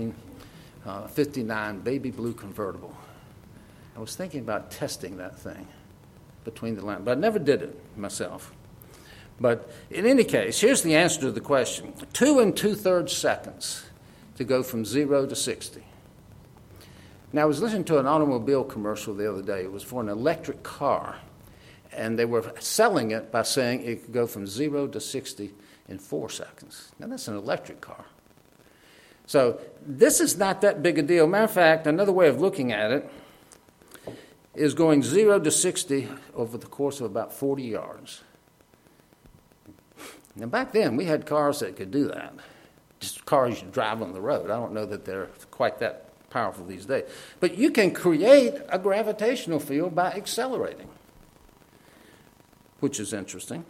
Speaker 1: 1959 baby blue convertible. I was thinking about testing that thing between the lines, but I never did it myself. But in any case, here's the answer to the question. 2 2/3 seconds to go from 0 to 60. Now, I was listening to an automobile commercial the other day. It was for an electric car, and they were selling it by saying it could go from 0 to 60 in 4 seconds. Now, that's an electric car. So this is not that big a deal. Matter of fact, another way of looking at it is going 0 to 60 over the course of about 40 yards. Now, back then, we had cars that could do that, just cars you drive on the road. I don't know that they're quite that powerful these days. But you can create a gravitational field by accelerating, which is interesting.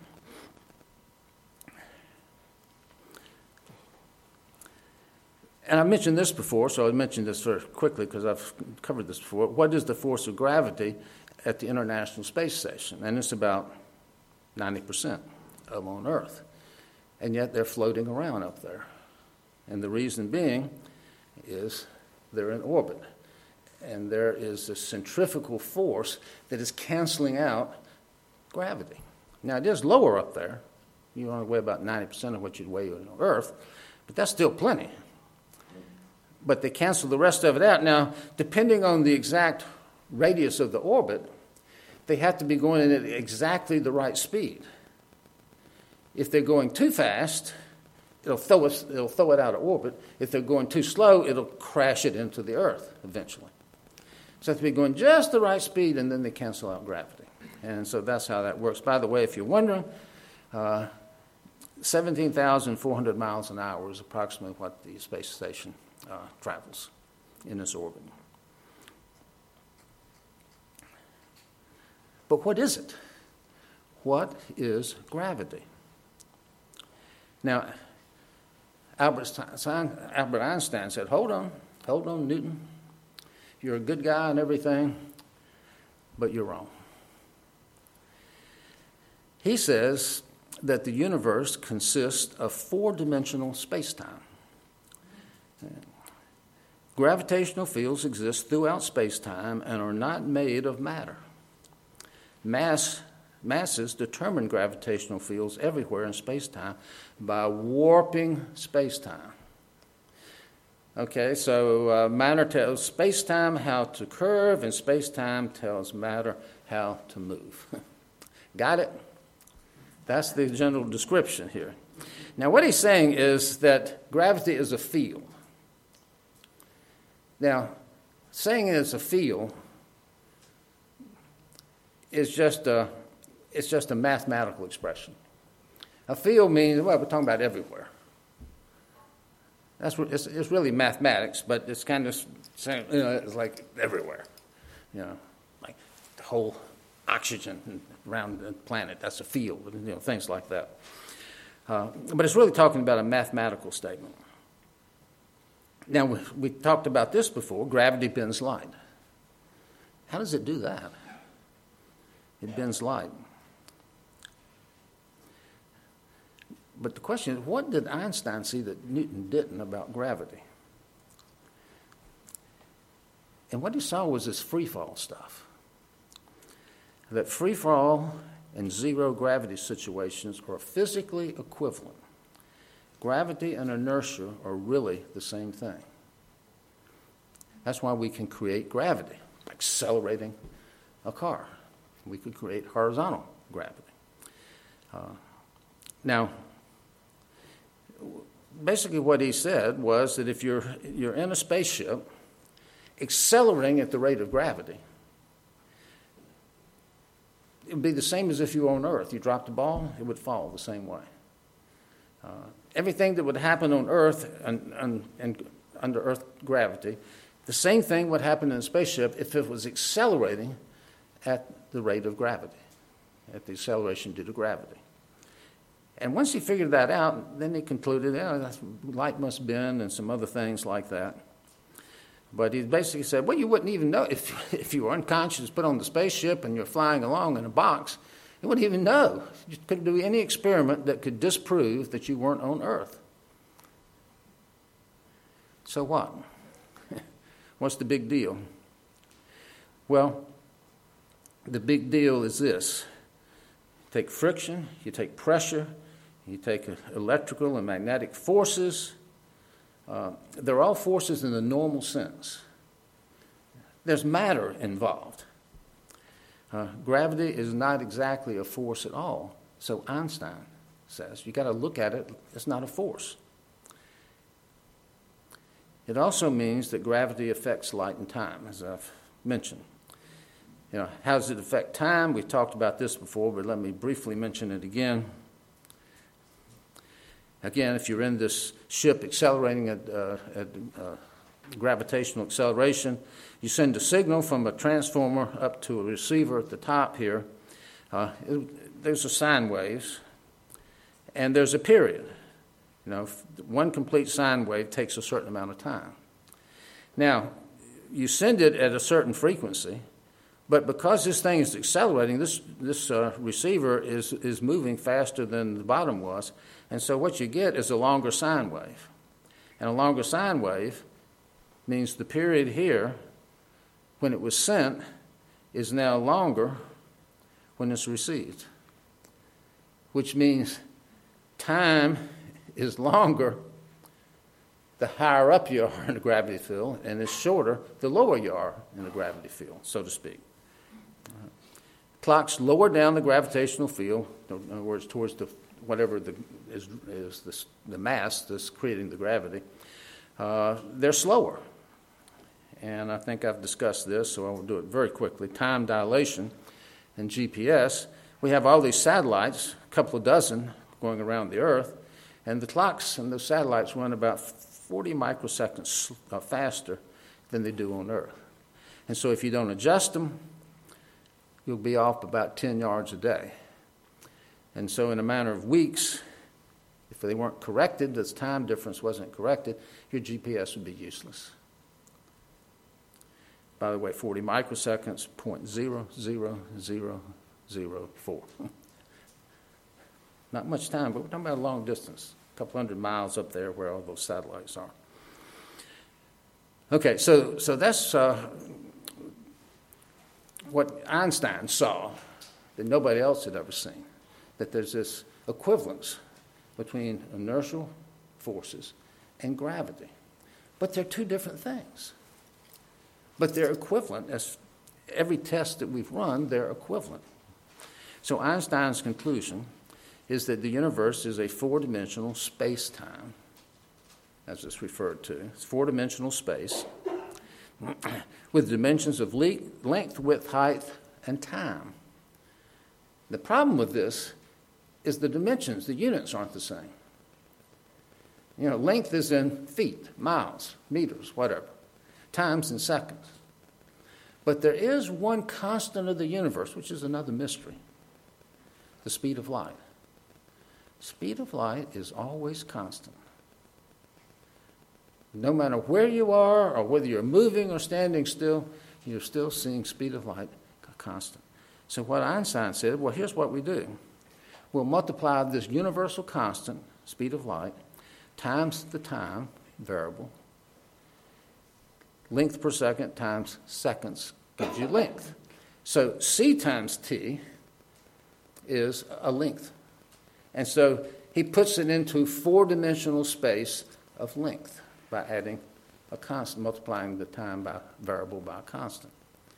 Speaker 1: And I mentioned this before, so I mentioned this very quickly because I've covered this before. What is the force of gravity at the International Space Station? And it's about 90% of on Earth. And yet they're floating around up there. And the reason being is they're in orbit. And there is a centrifugal force that is canceling out gravity. Now, it is lower up there. You only weigh about 90% of what you'd weigh on Earth, but that's still plenty. But they cancel the rest of it out. Now, depending on the exact radius of the orbit, they have to be going in at exactly the right speed. If they're going too fast, it'll throw it out of orbit. If they're going too slow, it'll crash it into the Earth eventually. So they have to be going just the right speed, and then they cancel out gravity. And so that's how that works. By the way, if you're wondering, 17,400 miles an hour is approximately what the space station travels in its orbit. But what is it? What is gravity? Now, Albert Einstein said, hold on, Newton. You're a good guy and everything, but you're wrong. He says that the universe consists of 4-dimensional space-time. Gravitational fields exist throughout space-time and are not made of matter. Masses determine gravitational fields everywhere in space-time by warping space-time. Okay, so matter tells space-time how to curve, and space-time tells matter how to move. Got it? That's the general description here. Now, what he's saying is that gravity is a field. Now, saying it's a field is just a mathematical expression. A field means, well, we're talking about everywhere. It's really mathematics, but it's kind of saying, it's like everywhere. Like the whole oxygen around the planet, that's a field, things like that. But it's really talking about a mathematical statement. Now, we talked about this before. Gravity bends light. How does it do that? It bends light. But the question is, what did Einstein see that Newton didn't about gravity? And what he saw was this free fall stuff. That free fall and zero gravity situations are physically equivalent. Gravity and inertia are really the same thing. That's why we can create gravity, accelerating a car. We could create horizontal gravity. Now, basically what he said was that if you're in a spaceship accelerating at the rate of gravity, it would be the same as if you were on Earth. You dropped the ball, it would fall the same way. Everything that would happen on Earth and under Earth gravity, the same thing would happen in a spaceship if it was accelerating at the rate of gravity, at the acceleration due to gravity. And once he figured that out, then he concluded, light must bend and some other things like that. But he basically said, well, you wouldn't even know if you were unconscious, put on the spaceship and you're flying along in a box, you wouldn't even know. You couldn't do any experiment that could disprove that you weren't on Earth. So what? What's the big deal? Well, the big deal is this. You take friction, you take pressure, you take electrical and magnetic forces. They're all forces in the normal sense. There's matter involved. Gravity is not exactly a force at all. So Einstein says you got to look at it, it's not a force. It also means that gravity affects light and time, as I've mentioned. How does it affect time? We've talked about this before, but let me briefly mention it again. Again, if you're in this ship accelerating at gravitational acceleration, you send a signal from a transformer up to a receiver at the top here. There's a sine waves, and there's a period. One complete sine wave takes a certain amount of time. Now, you send it at a certain frequency, but because this thing is accelerating, this receiver is moving faster than the bottom was, and so what you get is a longer sine wave. And a longer sine wave means the period here, when it was sent, is now longer when it's received, which means time is longer the higher up you are in the gravity field, and it's shorter the lower you are in the gravity field, so to speak. Clocks lower down the gravitational field, in other words, towards whatever is the mass that's creating the gravity. They're slower. And I think I've discussed this, so I will do it very quickly. Time dilation and GPS. We have all these satellites, a couple of dozen, going around the Earth, and the clocks and those satellites run about 40 microseconds faster than they do on Earth. And so if you don't adjust them, you'll be off about 10 yards a day. And so in a matter of weeks, if they weren't corrected, this time difference wasn't corrected, your GPS would be useless. By the way, 40 microseconds, 0.00004. Not much time, but we're talking about a long distance, a couple hundred miles up there where all those satellites are. Okay, so that's what Einstein saw that nobody else had ever seen, that there's this equivalence between inertial forces and gravity. But they're two different things. But they're equivalent. As every test that we've run, they're equivalent. So Einstein's conclusion is that the universe is a four-dimensional space-time, as it's referred to. It's four-dimensional space with dimensions of length, width, height, and time. The problem with this is the dimensions, the units aren't the same. Length is in feet, miles, meters, whatever. Time's in seconds. But there is one constant of the universe, which is another mystery: the speed of light. Speed of light is always constant. No matter where you are or whether you're moving or standing still, you're still seeing speed of light constant. So what Einstein said, well, here's what we do. We'll multiply this universal constant, speed of light, times the time variable. Length per second times seconds gives you length. So c times t is a length. And so he puts it into four-dimensional space of length by adding a constant, multiplying the time variable by a constant.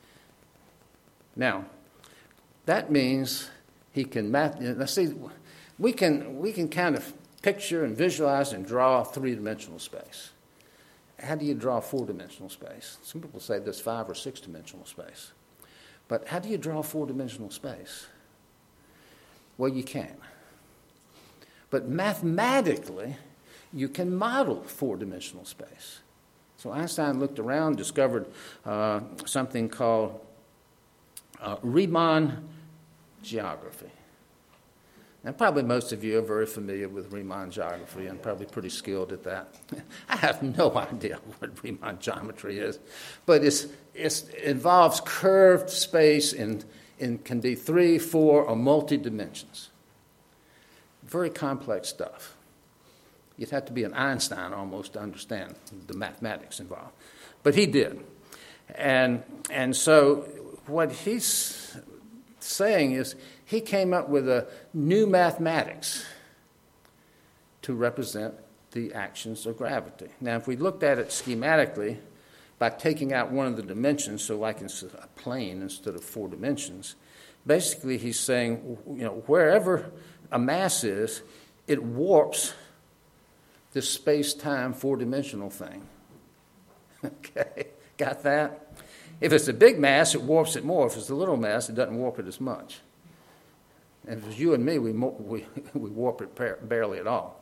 Speaker 1: Now, that means he can we can kind of picture and visualize and draw a three-dimensional space. How do you draw a four-dimensional space? Some people say there's five- or six-dimensional space. But how do you draw a four-dimensional space? Well, you can. But mathematically, you can model four-dimensional space. So Einstein looked around, discovered something called Riemann geography. Now, probably most of you are very familiar with Riemann geography and probably pretty skilled at that. I have no idea what Riemann geometry is, but it involves curved space and can be 3, 4, or multi-dimensions. Very complex stuff. You'd have to be an Einstein almost to understand the mathematics involved. But he did. And so what he's saying is he came up with a new mathematics to represent the actions of gravity. Now, if we looked at it schematically, by taking out one of the dimensions, so like in a plane instead of four dimensions, basically he's saying, wherever a mass is, it warps this space-time four-dimensional thing. Okay, got that? If it's a big mass, it warps it more. If it's a little mass, it doesn't warp it as much. And if it's you and me, we warp it barely at all.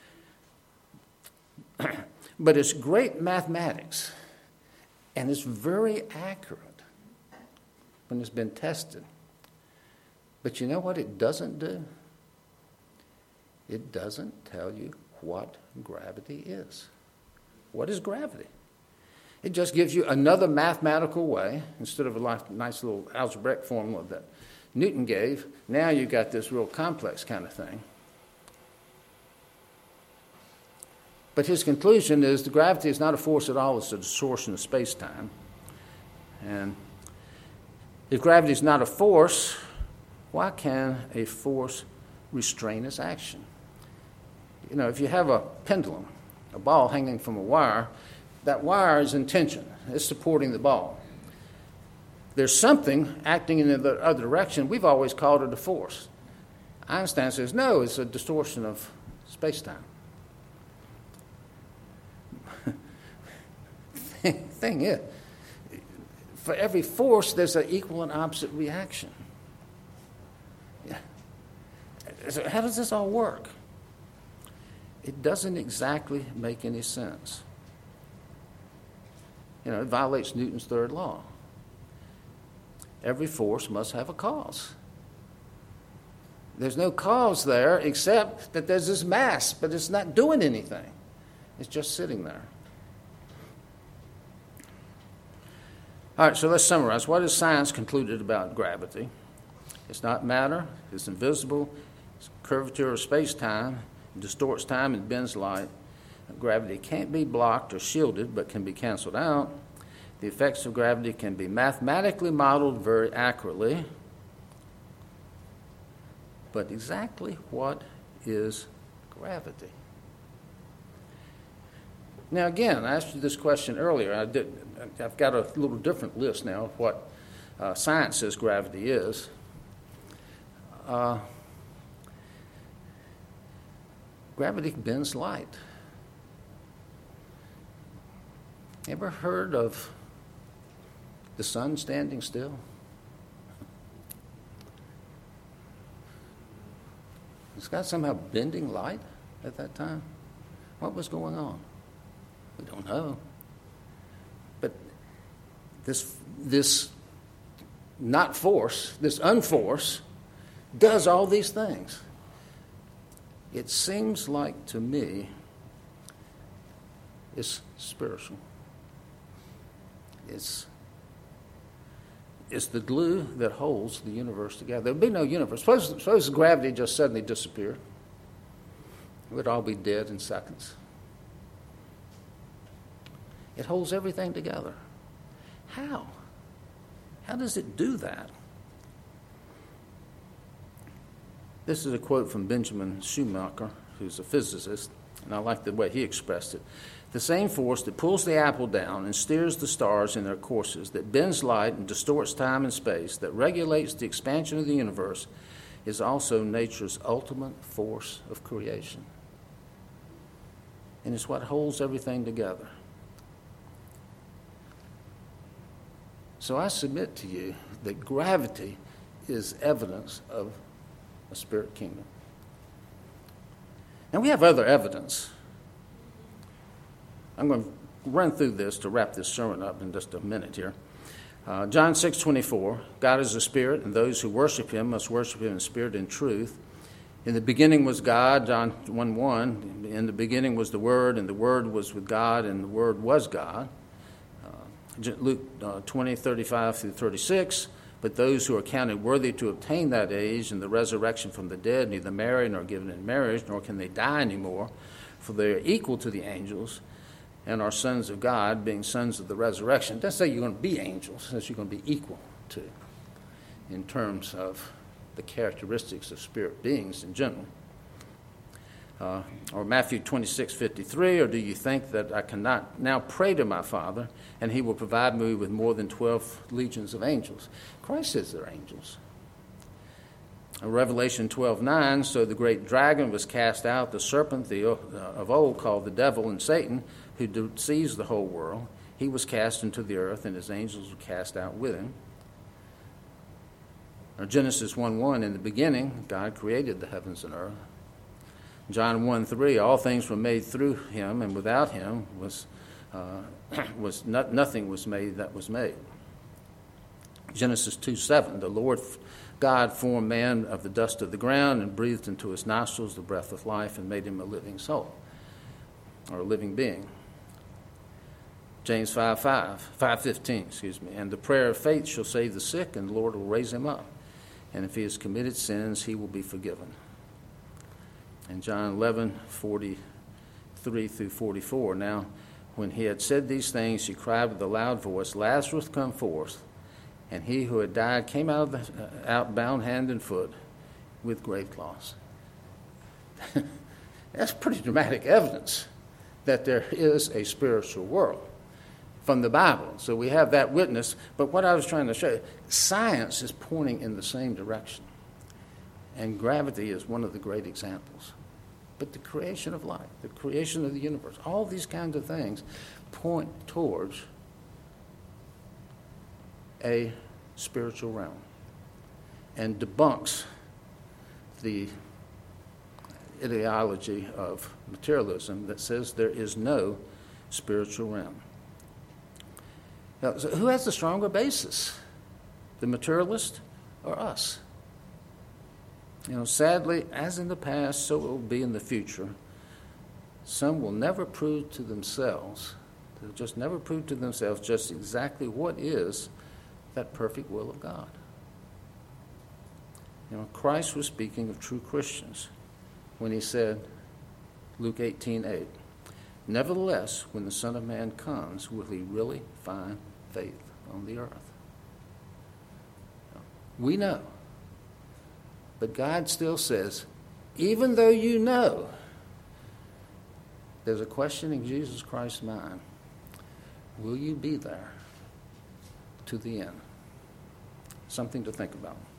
Speaker 1: But it's great mathematics, and it's very accurate when it's been tested. But you know what it doesn't do? It doesn't tell you what gravity is. What is gravity? It just gives you another mathematical way, instead of a nice little algebraic formula that Newton gave. Now you've got this real complex kind of thing. But his conclusion is that gravity is not a force at all, it's a distortion of space-time. And if gravity is not a force, why can a force restrain its action? If you have a pendulum, a ball hanging from a wire, that wire is in tension. It's supporting the ball. There's something acting in the other direction. We've always called it a force. Einstein says, no, it's a distortion of space-time. Thing is, for every force, there's an equal and opposite reaction. Yeah. So how does this all work? It doesn't exactly make any sense. It violates Newton's third law. Every force must have a cause. There's no cause there except that there's this mass, but it's not doing anything. It's just sitting there. All right, so let's summarize. What has science concluded about gravity? It's not matter. It's invisible. It's curvature of space-time. It distorts time and bends light. Gravity can't be blocked or shielded, but can be canceled out. The effects of gravity can be mathematically modeled very accurately. But exactly what is gravity? Now, again, I asked you this question earlier. I've got a little different list now of what science says gravity is. Gravity bends light. Ever heard of the sun standing still? Is God somehow bending light at that time? What was going on? We don't know. But this not force, this unforce, does all these things. It seems like to me it's spiritual. It's the glue that holds the universe together. There would be no universe. Suppose gravity just suddenly disappeared. We'd all be dead in seconds. It holds everything together. How? How does it do that? This is a quote from Benjamin Schumacher, who's a physicist, and I like the way he expressed it. The same force that pulls the apple down and steers the stars in their courses, that bends light and distorts time and space, that regulates the expansion of the universe, is also nature's ultimate force of creation. And it's what holds everything together. So I submit to you that gravity is evidence of a spirit kingdom. Now we have other evidence. I'm going to run through this to wrap this sermon up in just a minute here. John 6:24, God is a spirit, and those who worship him must worship him in spirit and truth. In the beginning was God, John 1:1. In the beginning was the Word, and the Word was with God, and the Word was God. Luke 20:35 through 36. But those who are counted worthy to obtain that age and the resurrection from the dead neither marry nor given in marriage, nor can they die anymore, for they are equal to the angels and are sons of God, being sons of the resurrection. It doesn't say you're going to be angels, it says you're going to be equal to, in terms of the characteristics of spirit beings in general. Or Matthew 26:53, or do you think that I cannot now pray to my Father, and he will provide me with more than 12 legions of angels? Christ says they're angels. Revelation 12:9, so the great dragon was cast out, the serpent of old called the devil and Satan, who deceives the whole world. He was cast into the earth, and his angels were cast out with him. Or Genesis 1:1, in the beginning, God created the heavens and earth. John 1:3, all things were made through him, and without him nothing was made that was made. Genesis 2:7, the Lord God formed man of the dust of the ground and breathed into his nostrils the breath of life and made him a living soul, or a living being. James 5:15, and the prayer of faith shall save the sick, and the Lord will raise him up. And if he has committed sins, he will be forgiven. And John 11:43 through 44, now when he had said these things, he cried with a loud voice, Lazarus, come forth. And he who had died came out bound hand and foot with grave cloths. That's pretty dramatic evidence that there is a spiritual world from the Bible. So we have that witness. But what I was trying to show you, science is pointing in the same direction. And gravity is one of the great examples. But the creation of life, the creation of the universe, all these kinds of things point towards a spiritual realm and debunks the ideology of materialism that says there is no spiritual realm. Now, so who has the stronger basis, the materialist or us? Sadly, as in the past, so it will be in the future. Some will never prove to themselves, they'll just never prove to themselves just exactly what is that perfect will of God. Christ was speaking of true Christians when he said, Luke 18:8, nevertheless, when the Son of Man comes, will he really find faith on the earth? We know. But God still says, even though you know, there's a question in Jesus Christ's mind. Will you be there to the end? Something to think about.